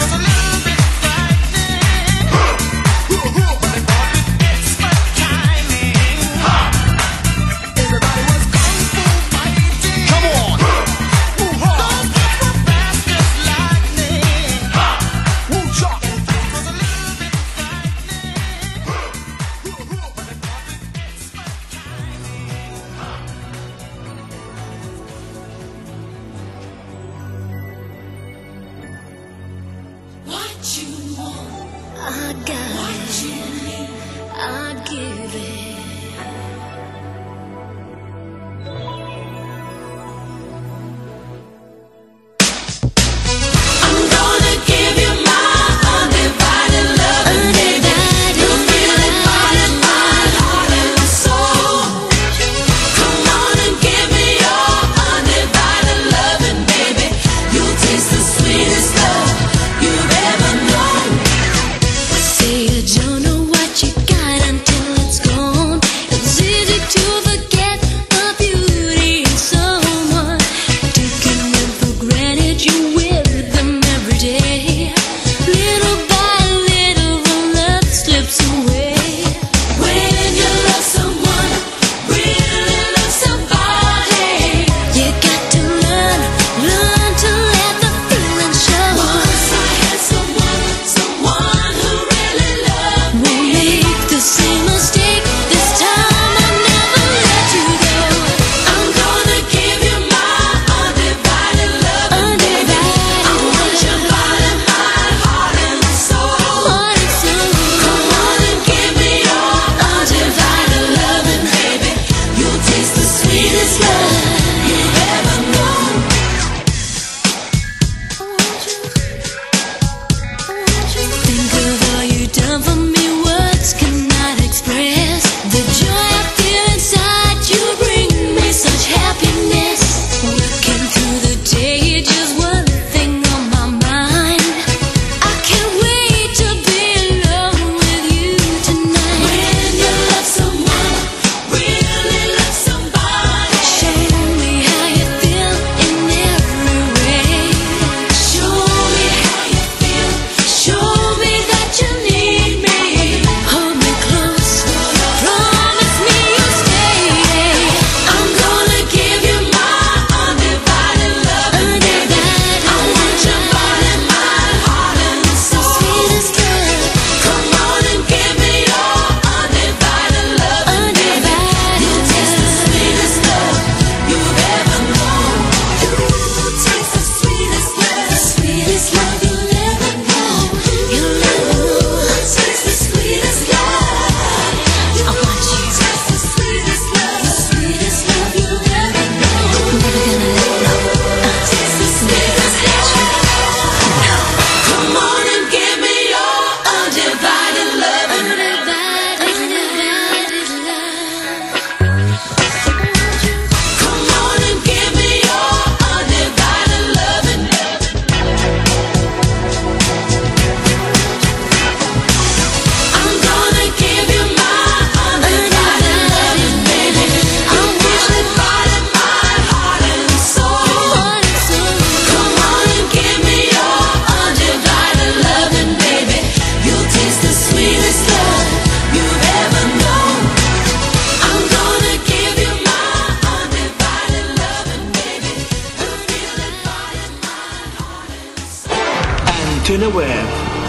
Antena Web,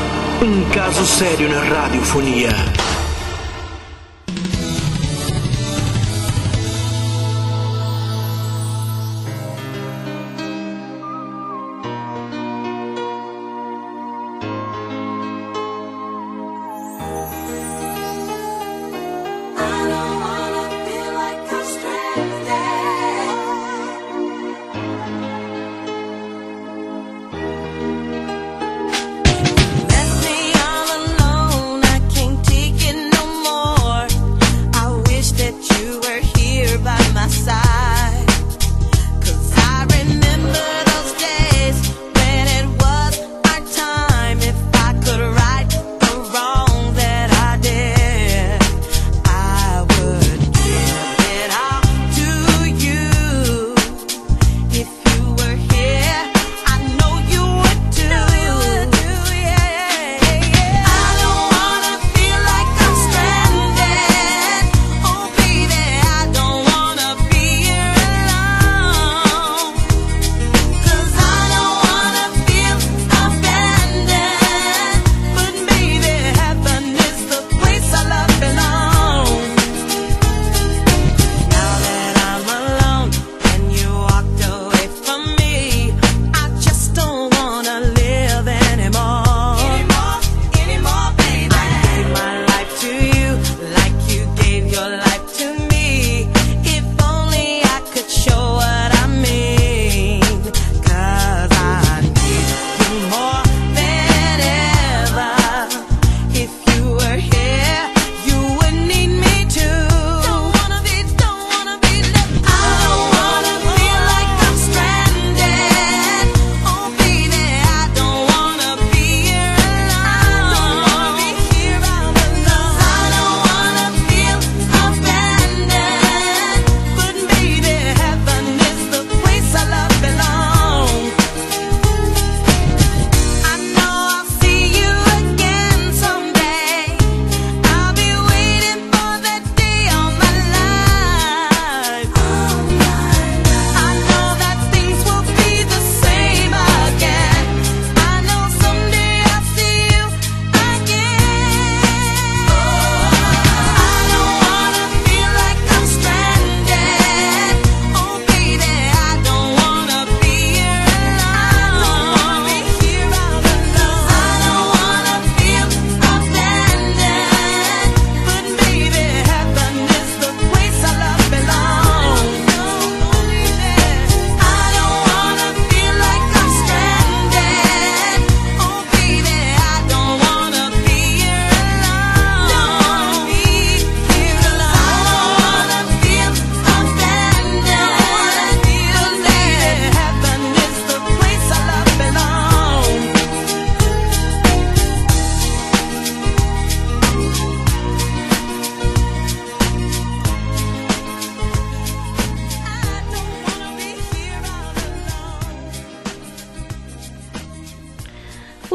um caso sério na radiofonia. Left me all alone, I can't take it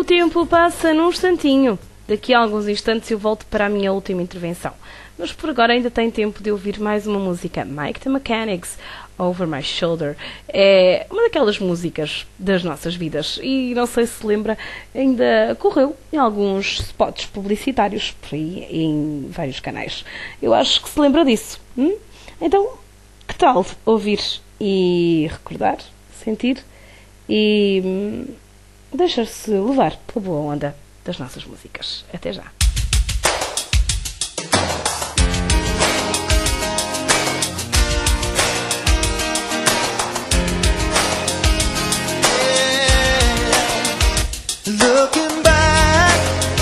tempo passa num instantinho. Daqui a alguns instantes eu volto para a minha última intervenção. Mas por agora ainda tem tempo de ouvir mais uma música. Mike the Mechanics, Over My Shoulder. É uma daquelas músicas das nossas vidas. E não sei se lembra, ainda correu em alguns spots publicitários por aí, em vários canais. Eu acho que se lembra disso. Então, que tal ouvir e recordar, sentir e deixar-se levar pela boa onda das nossas músicas. Até já. Looking back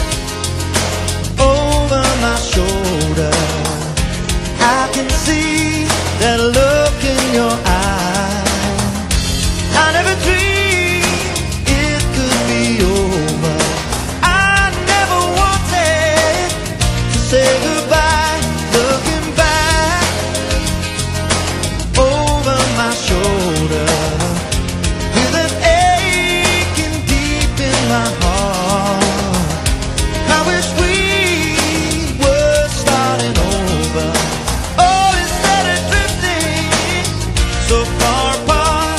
over my shoulder, I can see that look in your eye. I never dreamed it could be over. I never wanted to say goodbye. Looking back over my shoulder, with an aching deep in my heart. I wish we were starting over. Oh, instead of drifting so far apart.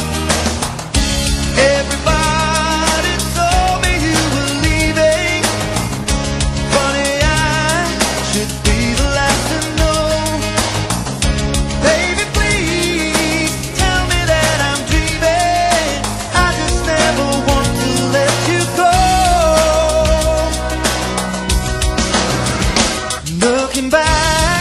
Everybody told me you were leaving. Funny, I should be the last to know. Baby, please tell me that I'm dreaming. I just never want to let you go. Looking back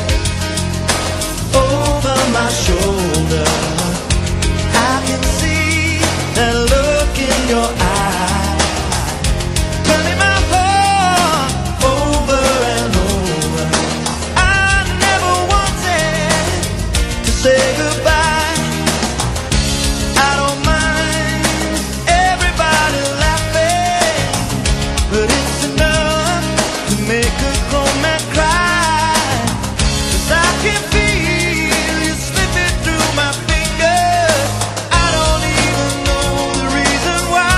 over my shoulder, I can see that look in your eye, turning my heart over and over. I never wanted to say goodbye. I don't mind everybody laughing, but it's enough to make a grown man cry. 'Cause I can feel you slipping through my fingers. I don't even know the reason why.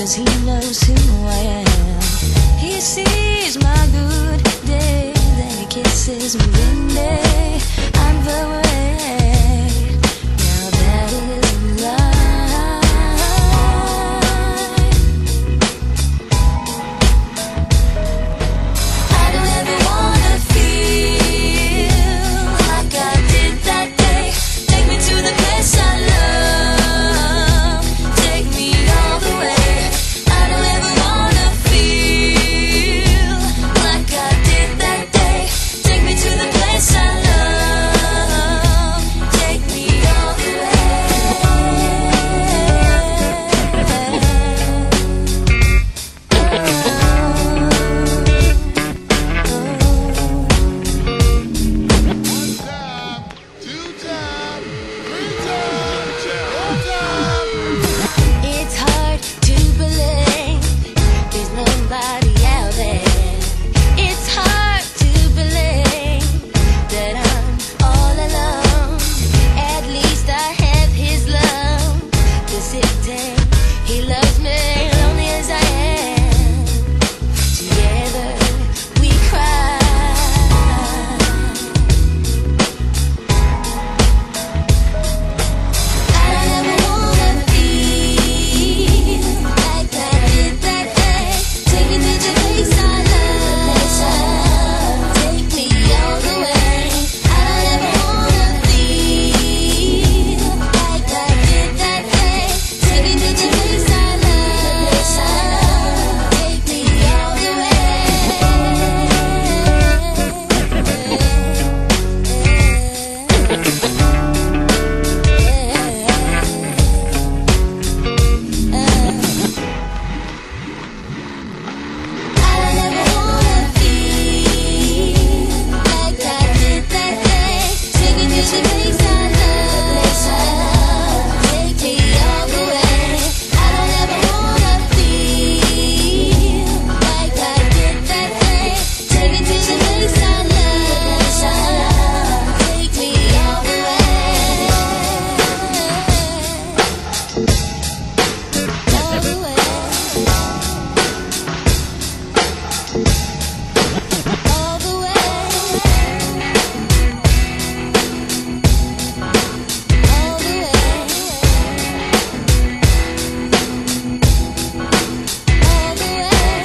'cause he knows who I am. He sees my good days and he kisses me when I'm the way. Now that is a lie. I don't ever wanna feel like I did that day. Take me to the place I love. Take me all the way. I don't ever wanna feel like I did that day. Take me to the place I love. Take me all the way. It's hard to believe there's nobody out there. It's hard to believe that I'm all alone. At least I have his love to sit in. He loves me lonely as I am. Together we cry. I don't ever wanna feel like I did that day. Take me to the place I love. Take me all the way. I don't ever wanna feel like I did that day. Take me to the place I love. Take me all the way. I don't ever wanna feel like I did that day. Take me to the place I love. Take me all the way. I don't ever wanna feel like I did that day. Take me to the place I love. Take me all the way. All the way. All the way. All the way. All the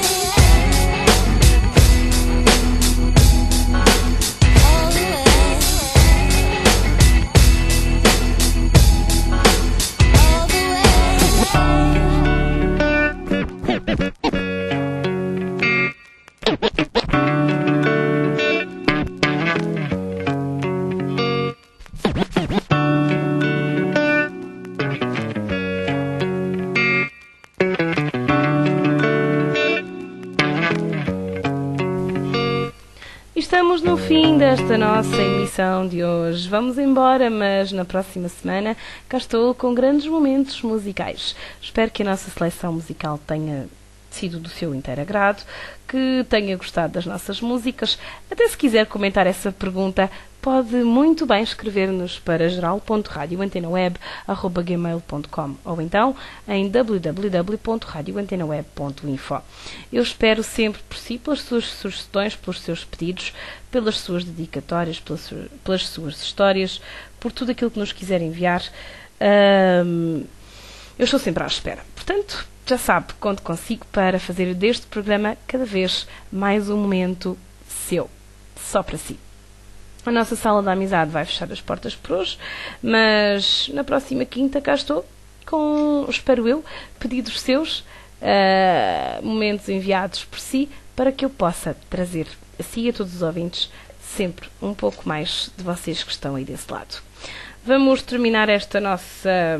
E estamos no fim desta nossa emissão de hoje. Vamos embora, mas na próxima semana cá estou com grandes momentos musicais. Espero que a nossa seleção musical tenha sido do seu inteiro agrado, que tenha gostado das nossas músicas. Até se quiser comentar essa pergunta, pode muito bem escrever-nos para geral.radioantenaweb@gmail.com ou então em www.radioantenaweb.info. Eu espero sempre por si, pelas suas sugestões, pelos seus pedidos, pelas suas dedicatórias, pelas suas histórias, por tudo aquilo que nos quiser enviar. Eu estou sempre à espera. Portanto, já sabe, conto consigo para fazer deste programa cada vez mais um momento seu, só para si. A nossa sala da amizade vai fechar as portas por hoje, mas na próxima quinta cá estou com, espero eu, pedidos seus, momentos enviados por si, para que eu possa trazer a si e a todos os ouvintes sempre um pouco mais de vocês que estão aí desse lado. Vamos terminar esta nossa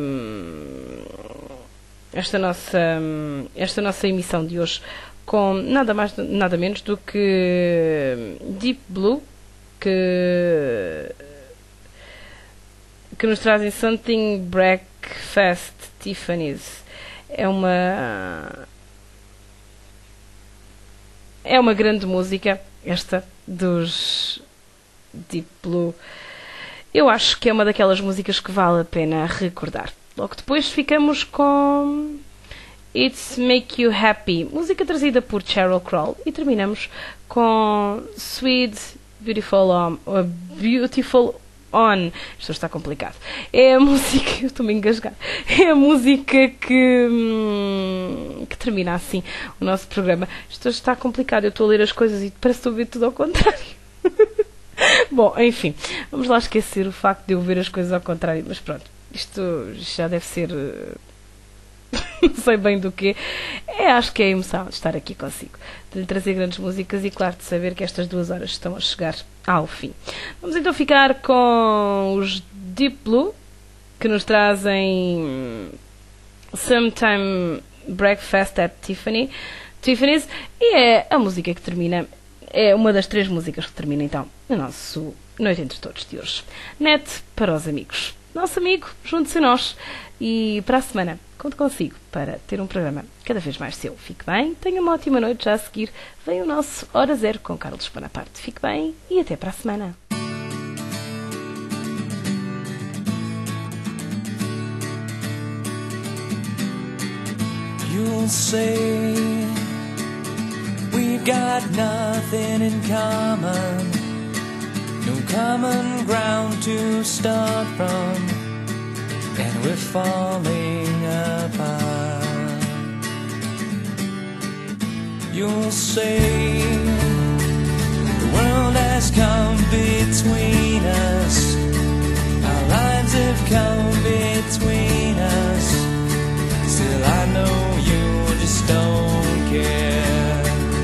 emissão de hoje com nada mais, nada menos do que Deep Blue, que nos trazem Something Breakfast Tiffany's. É uma grande música esta dos Deep Blue. Eu acho que é uma daquelas músicas que vale a pena recordar. Logo depois ficamos com It's Make You Happy, música trazida por Sheryl Crow, e terminamos com Sweet Beautiful On. Isto está complicado. É a música, eu estou-me a engasgar, é a música que termina assim o nosso programa. Isto está complicado, eu estou a ler as coisas e parece que estou a ver tudo ao contrário. Bom, enfim, vamos lá esquecer o facto de eu ver as coisas ao contrário, mas pronto, isto já deve ser... não sei bem do que acho que é a emoção de estar aqui consigo, de lhe trazer grandes músicas e, claro, de saber que estas 2 horas estão a chegar ao fim. Vamos então ficar com os Deep Blue, que nos trazem Sometime Breakfast at Tiffany's, e é a música que termina, é uma das 3 músicas que termina então o nosso Noite Entre Todos de hoje. Net para os amigos. Nosso amigo, junte-se a nós, e para a semana conto consigo para ter um programa cada vez mais seu. Fique bem, tenha uma ótima noite. Já a seguir vem o nosso Hora Zero com Carlos Bonaparte. Fique bem e até para a semana. You'll say we've got nothing in common, no common ground to start from, and we're falling apart. You'll say the world has come between us, our lives have come between us. Still I know you just don't care.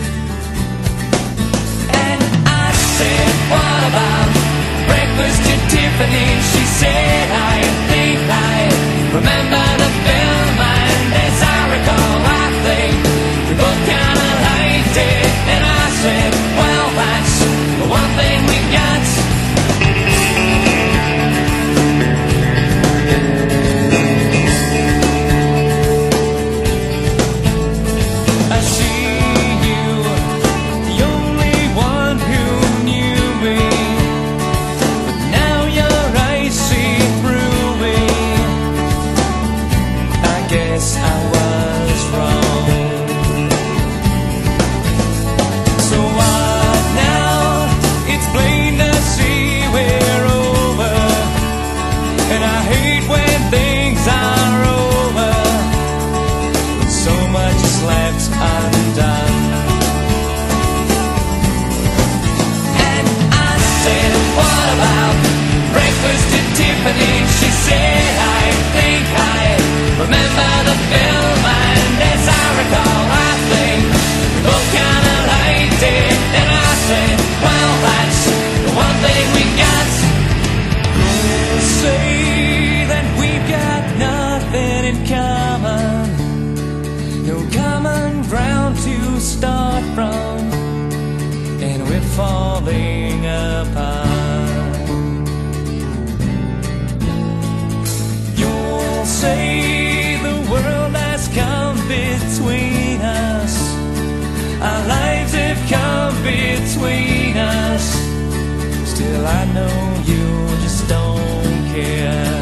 And I said, what about breakfast at Tiffany? She said, I think I remember the film, and as I recall, I think we both kinda liked it. And I said, well, that's the one thing we got. I see you, the only one who knew me, but now your eyes see through me. I guess I was wrong. So what now? It's plain to see we're over, and I hate when things are over, when so much is left undone. And I said, what about breakfast at Tiffany? She said, I think I remember the film, and as I recall, I think we both kinda liked it. And I said, well, that's the one thing we got. You'll say that we've got nothing in common, no common ground to start from, and we're falling apart. You'll say the world has come between us, our lives have come between us. Still I know you just don't care.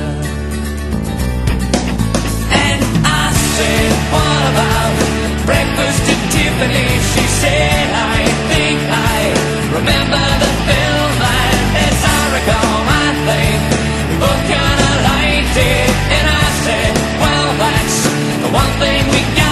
And I said, what about breakfast at Tiffany? She said, I think I remember the film, and as I recall, I think we both kinda liked it. And I said, well, that's the one thing we got.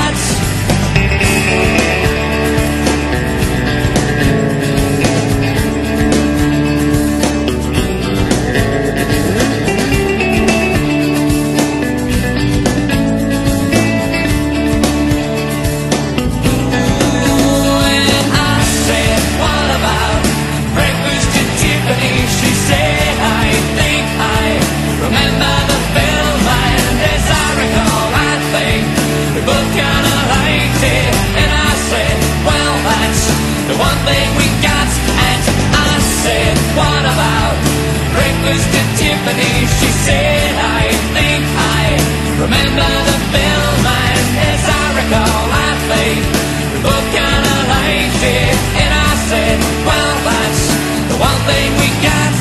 She said, I think I remember the film, and as I recall, I think we both kinda liked it. And I said, well, that's the one thing we got.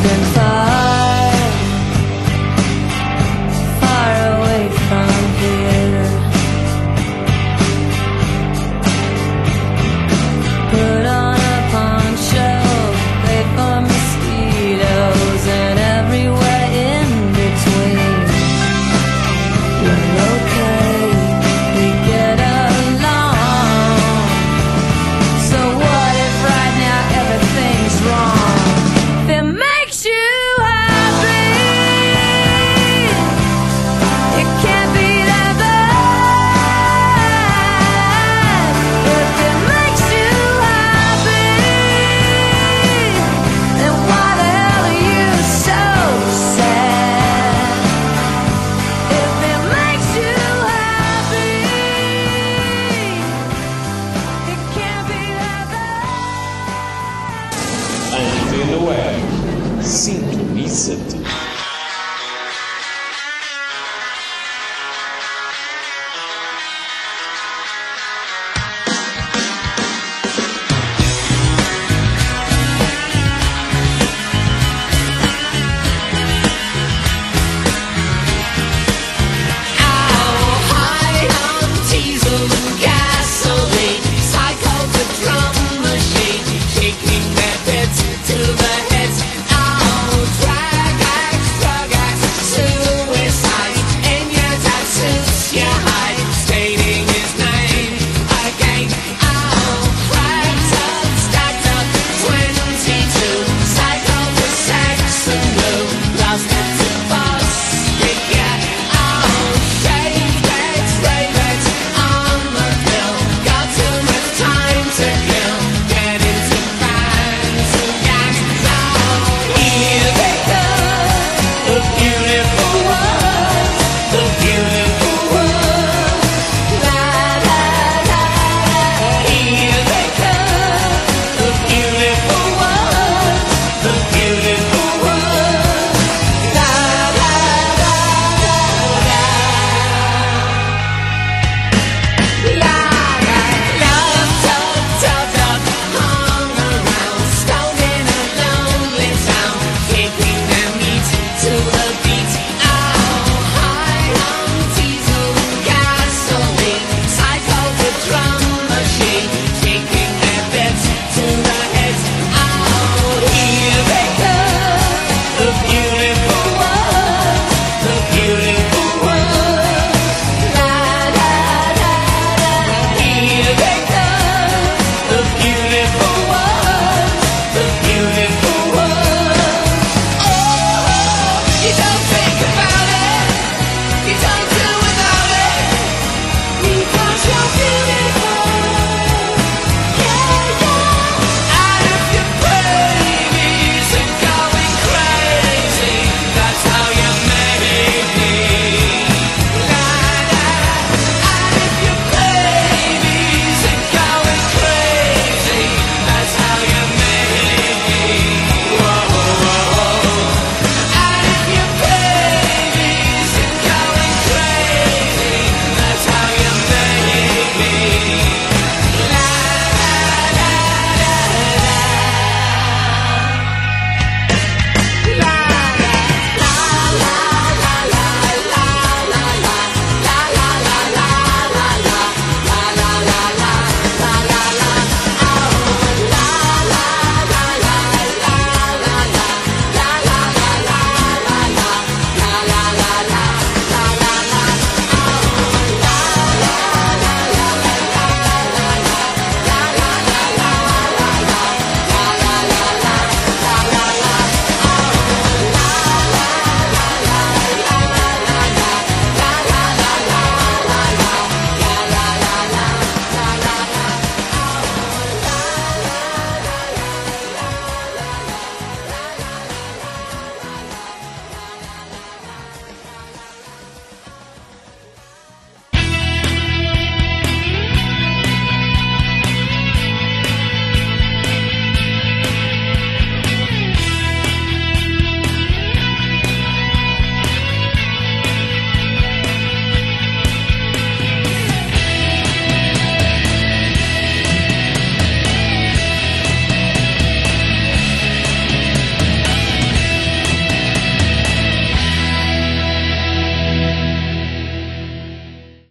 been far, far away from here. Put on a poncho, wait for mosquitoes, and everywhere in between. We're okay, we get along. So what if right now everything's wrong? If it makes you happy, it can't be that bad. If it makes you happy, then why the hell are you so sad? If it makes you happy, it can't be that bad. Antena Web. Sintoniza-te.